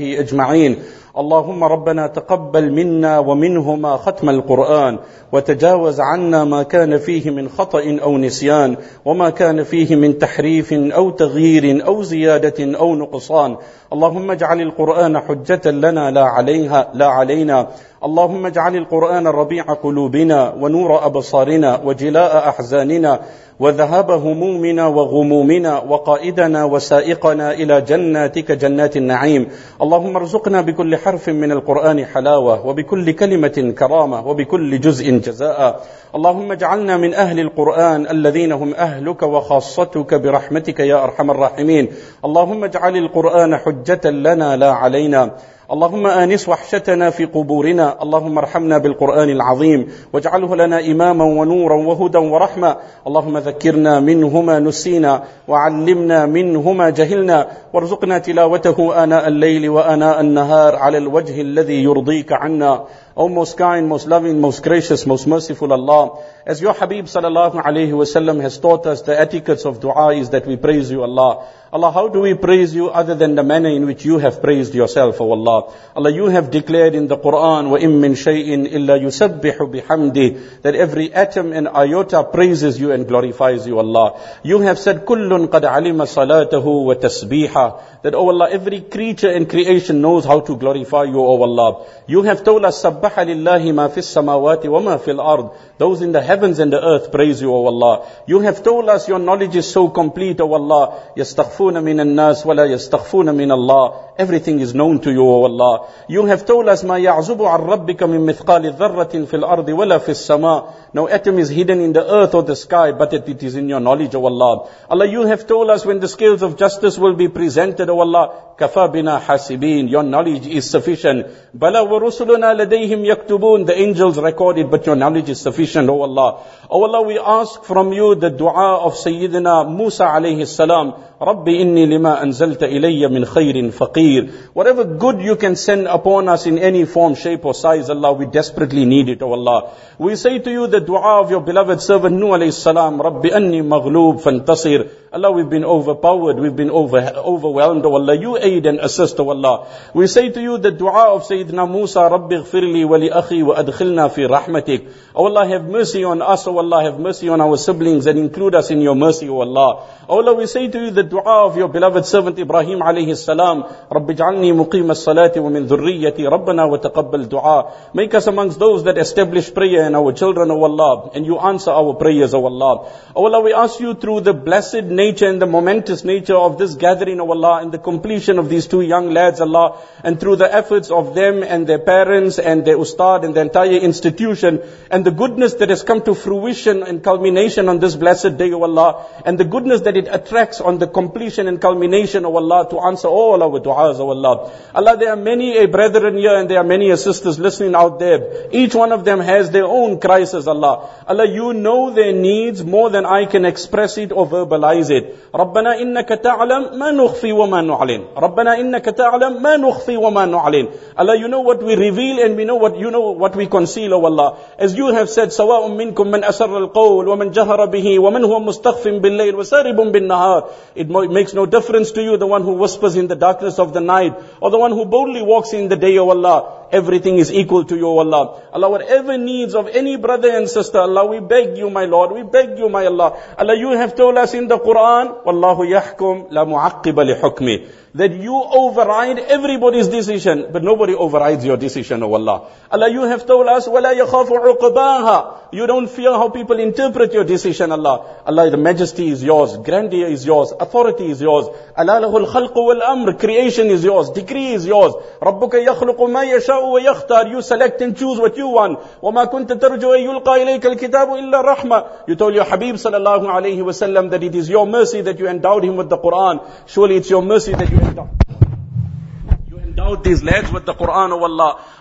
وأصحابه أجمعين. اللهم ربنا تقبل منا ومنهما ختم القرآن، وتجاوز عنا ما كان فيه من خطأ أو نسيان، وما كان فيه من تحريف أو تغيير أو زيادة أو نقصان. اللهم اجعل القرآن حجة لنا لا عليها لا علينا. اللهم اجعل القرآن ربيع قلوبنا ونور أبصارنا وجلاء أحزاننا وذهاب همومنا وغمومنا وقائدنا وسائقنا إلى جناتك جنات النعيم. اللهم ارزقنا بكل حرف من القرآن حلاوة، وبكل كلمة كرامة، وبكل جزء جزاء. اللهم اجعلنا من أهل القرآن الذين هم أهلك وخاصتك برحمتك يا أرحم الراحمين. اللهم اجعل القرآن حجة لنا لا علينا. اللهم آنس وحشتنا في قبورنا. اللهم ارحمنا بالقرآن العظيم واجعله لنا إماما ونورا وهدى ورحمة. اللهم ذكرنا منه ما نسينا، وعلمنا منه ما جهلنا، وارزقنا تلاوته آناء الليل وآناء النهار على الوجه الذي يرضيك عنا. O most kind, most loving, most gracious, most merciful Allah, as your Habib sallallahu alayhi wasallam has taught us, the etiquettes of dua is that we praise you, Allah. Allah, how do we praise you other than the manner in which you have praised yourself, O Allah? Allah, you have declared in the Quran, وَإِن مِّن شَيْءٍ إِلَّا يُسَبِّحُ بِحَمْدِهِ, that every atom and iota praises you and glorifies you, Allah. You have said, كُلٌّ قَدْ عَلِمَ صَلَاتَهُ وَتَسْبِيحَهُ, that, O Allah, every creature and creation knows how to glorify you, O Allah. You have told us, سَبَّحَ لِلَّهِ مَا فِي السَّمَاوَاتِ وَمَا فِي الْأَرْضِ, those in the heavens and the earth praise you, O Allah. You have told us your knowledge is so complete, O Allah. يَسْتَخْفُونَ مِنَ النَّاسِ وَلَا يَسْتَخْفُونَ مِنَ اللَّهِ, everything is known to you, O Allah. You have told us, مَا يَعْزُبُ عَنْ رَبِّكَ مِنْ مِثْقَالِ ذَرَّةٍ فِي الْأَرْضِ وَلَا فِي السَّمَاءِ, no atom is hidden in the earth or the sky, but it is in your knowledge, O Allah. Allah, you have told us when the scales of justice will be presented, O Allah, كَفَى بِنَا حَاسِبِينَ, your knowledge is sufficient. بَلَا وَرُسُلُنَا لَدَيْهِمْ يَكْتُبُونَ, the angels record it, but your knowledge is sufficient, O Allah. O Allah, we ask from you the dua of Sayyidina Musa alayhi salam, رَبِّ إِنِّي لِمَا أَنزَلْتَ إِلَيَّ مِنْ خَيْرٍ فَقِيرٍ. Whatever good you can send upon us in any form, shape or size, Allah, we desperately need it, O Allah. We say to you the dua of your beloved servant Nuh alayhi salam, رَبِّ أَنِّي مَغْلُوب فَانْتَصِرْ. Allah, we've been overpowered, we've been over, overwhelmed, O Allah. You aid and assist, O Allah. We say to you the dua of Sayyidina Musa, رَبِّ اغْفِرْ لِي وَلِأَخِي وَأَدْخِلْنَا فِي رَحْمَتِكَ. O Allah, have mercy on us, O Allah, have mercy on our siblings and include us in your mercy, O Allah. O Allah, we say to you the dua of your beloved servant Ibrahim alayhi salam, رَبِّ اجْعَلْنِي مُقِيمَ الصَّلَاةِ وَمِنْ ذُرِّيَّتِي رَبَّنَا وَتَقَبَّلْ دُعَاء. Make us amongst those that establish prayer in our children, O Allah, and you answer our prayers, O Allah. O Allah, we ask you through the blessed nature and the momentous nature of this gathering, O Allah, and the completion of these two young lads, Allah, and through the efforts of them and their parents and their ustad and the entire institution, and the goodness that has come to fruition and culmination on this blessed day, O Allah, and the goodness that it attracts on the completion and culmination, O Allah, to answer all our du'as, O Allah. Allah, there are many a brethren here and there are many a sisters listening out there. Each one of them has their own crisis, Allah. Allah, you know their needs more than I can express it or verbalize it. رَبَّنَا إِنَّكَ تَعْلَمْ مَا نُخْفِي وَمَا نُعْلِنْ. رَبَّنَا إِنَّكَ تَعْلَمْ مَا نُخْفِي وَمَا نُعْلِنْ. Allah, you know what we reveal and we know what you know what we conceal, O Allah. As you have said, سَوَاءٌ مِّنْكُمْ مَنْ أَسَرَّ الْقَوْلِ وَمَنْ جَهَرَ بِهِ وَمَنْ هُوَ مُسْتَخْفٍ بِاللَّيْلِ وَسَارِبٌ بِالنَّهَارِ. It makes no difference to you, the one who whispers in the darkness of the night or the one who boldly walks in the day, O Allah. Everything is equal to you, O Allah. Allah, whatever needs of any brother and sister, Allah, we beg you, my Lord, we beg you, my Allah. Allah, you have told us in the Quran, وَاللَّهُ يَحْكُمْ لَا مُعَقِّبَ لِحُكْمِهِ, that you override everybody's decision, but nobody overrides your decision, O Allah. Allah, you have told us, وَلَا يَخَافُ عُقْبَاهَا, you don't fear how people interpret your decision, Allah. Allah, the majesty is yours, grandeur is yours, authority is yours. Allah lahul khalqu wal amr, creation is yours, decree is yours. رَبُّكَ يَخْلُقُ مَا يَشَاءُ وَيَخْتَارُ, you select and choose what you want. وَمَا كُنْتَ تَرْجُو أَن يُلْقَى إِلَيْكَ الْكِتَابُ إِلَّا رَحْمَةً. You told your Habib sallallahu alayhi wa sallam that it is your mercy that you endowed him with the Quran. Surely it's your mercy that you endowed endowed these lads with the Quran, O Allah.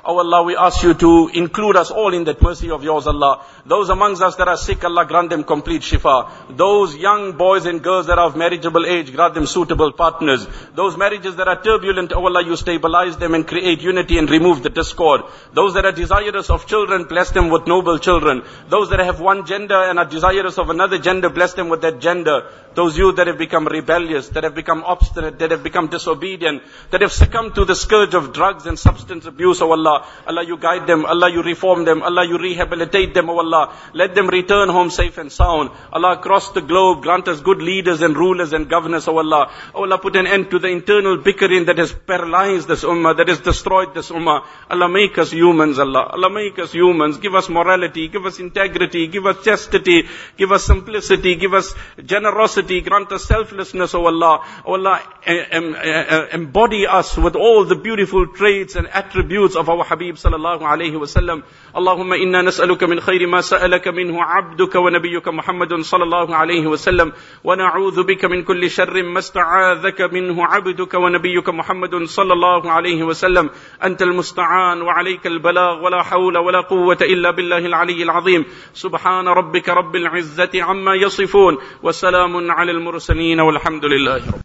Oh Allah, we ask you to include us all in that mercy of yours, Allah. Those amongst us that are sick, Allah, grant them complete shifa. Those young boys and girls that are of marriageable age, grant them suitable partners. Those marriages that are turbulent, oh Allah, you stabilize them and create unity and remove the discord. Those that are desirous of children, bless them with noble children. Those that have one gender and are desirous of another gender, bless them with that gender. Those youth that have become rebellious, that have become obstinate, that have become disobedient, that have succumbed to the scourge of drugs and substance abuse, oh Allah. Allah, you guide them. Allah, you reform them. Allah, you rehabilitate them, oh Allah. Let them return home safe and sound. Allah, across the globe, grant us good leaders and rulers and governors, oh Allah. Oh Allah, put an end to the internal bickering that has paralyzed this ummah, that has destroyed this ummah. Allah, make us humans, Allah. Allah, make us humans. Give us morality, give us integrity, give us chastity, give us simplicity, give us generosity, grant us selflessness, oh Allah. Oh Allah, em, em, embody us with all the beautiful traits and attributes of our Habib sallallahu alayhi wa sallam. Allahumma inna nas'aluka min khayri ma sa'alaka minhu abduka wa nabiyyuka Muhammadun sallallahu alayhi wa sallam. Wa na'udhu bika min kulli sharrin masta'adhaka minhu abduka wa nabiyyuka Muhammadun sallallahu alayhi wa sallam. Anta al-musta'an wa alayka al-balagh wa la hawla wa la quwwata illa billahi al-'aliyyil 'azim. Subhana rabbika rabbil 'izzati amma yasifun. Wa salamun 'alal mursalin walhamdulillahi.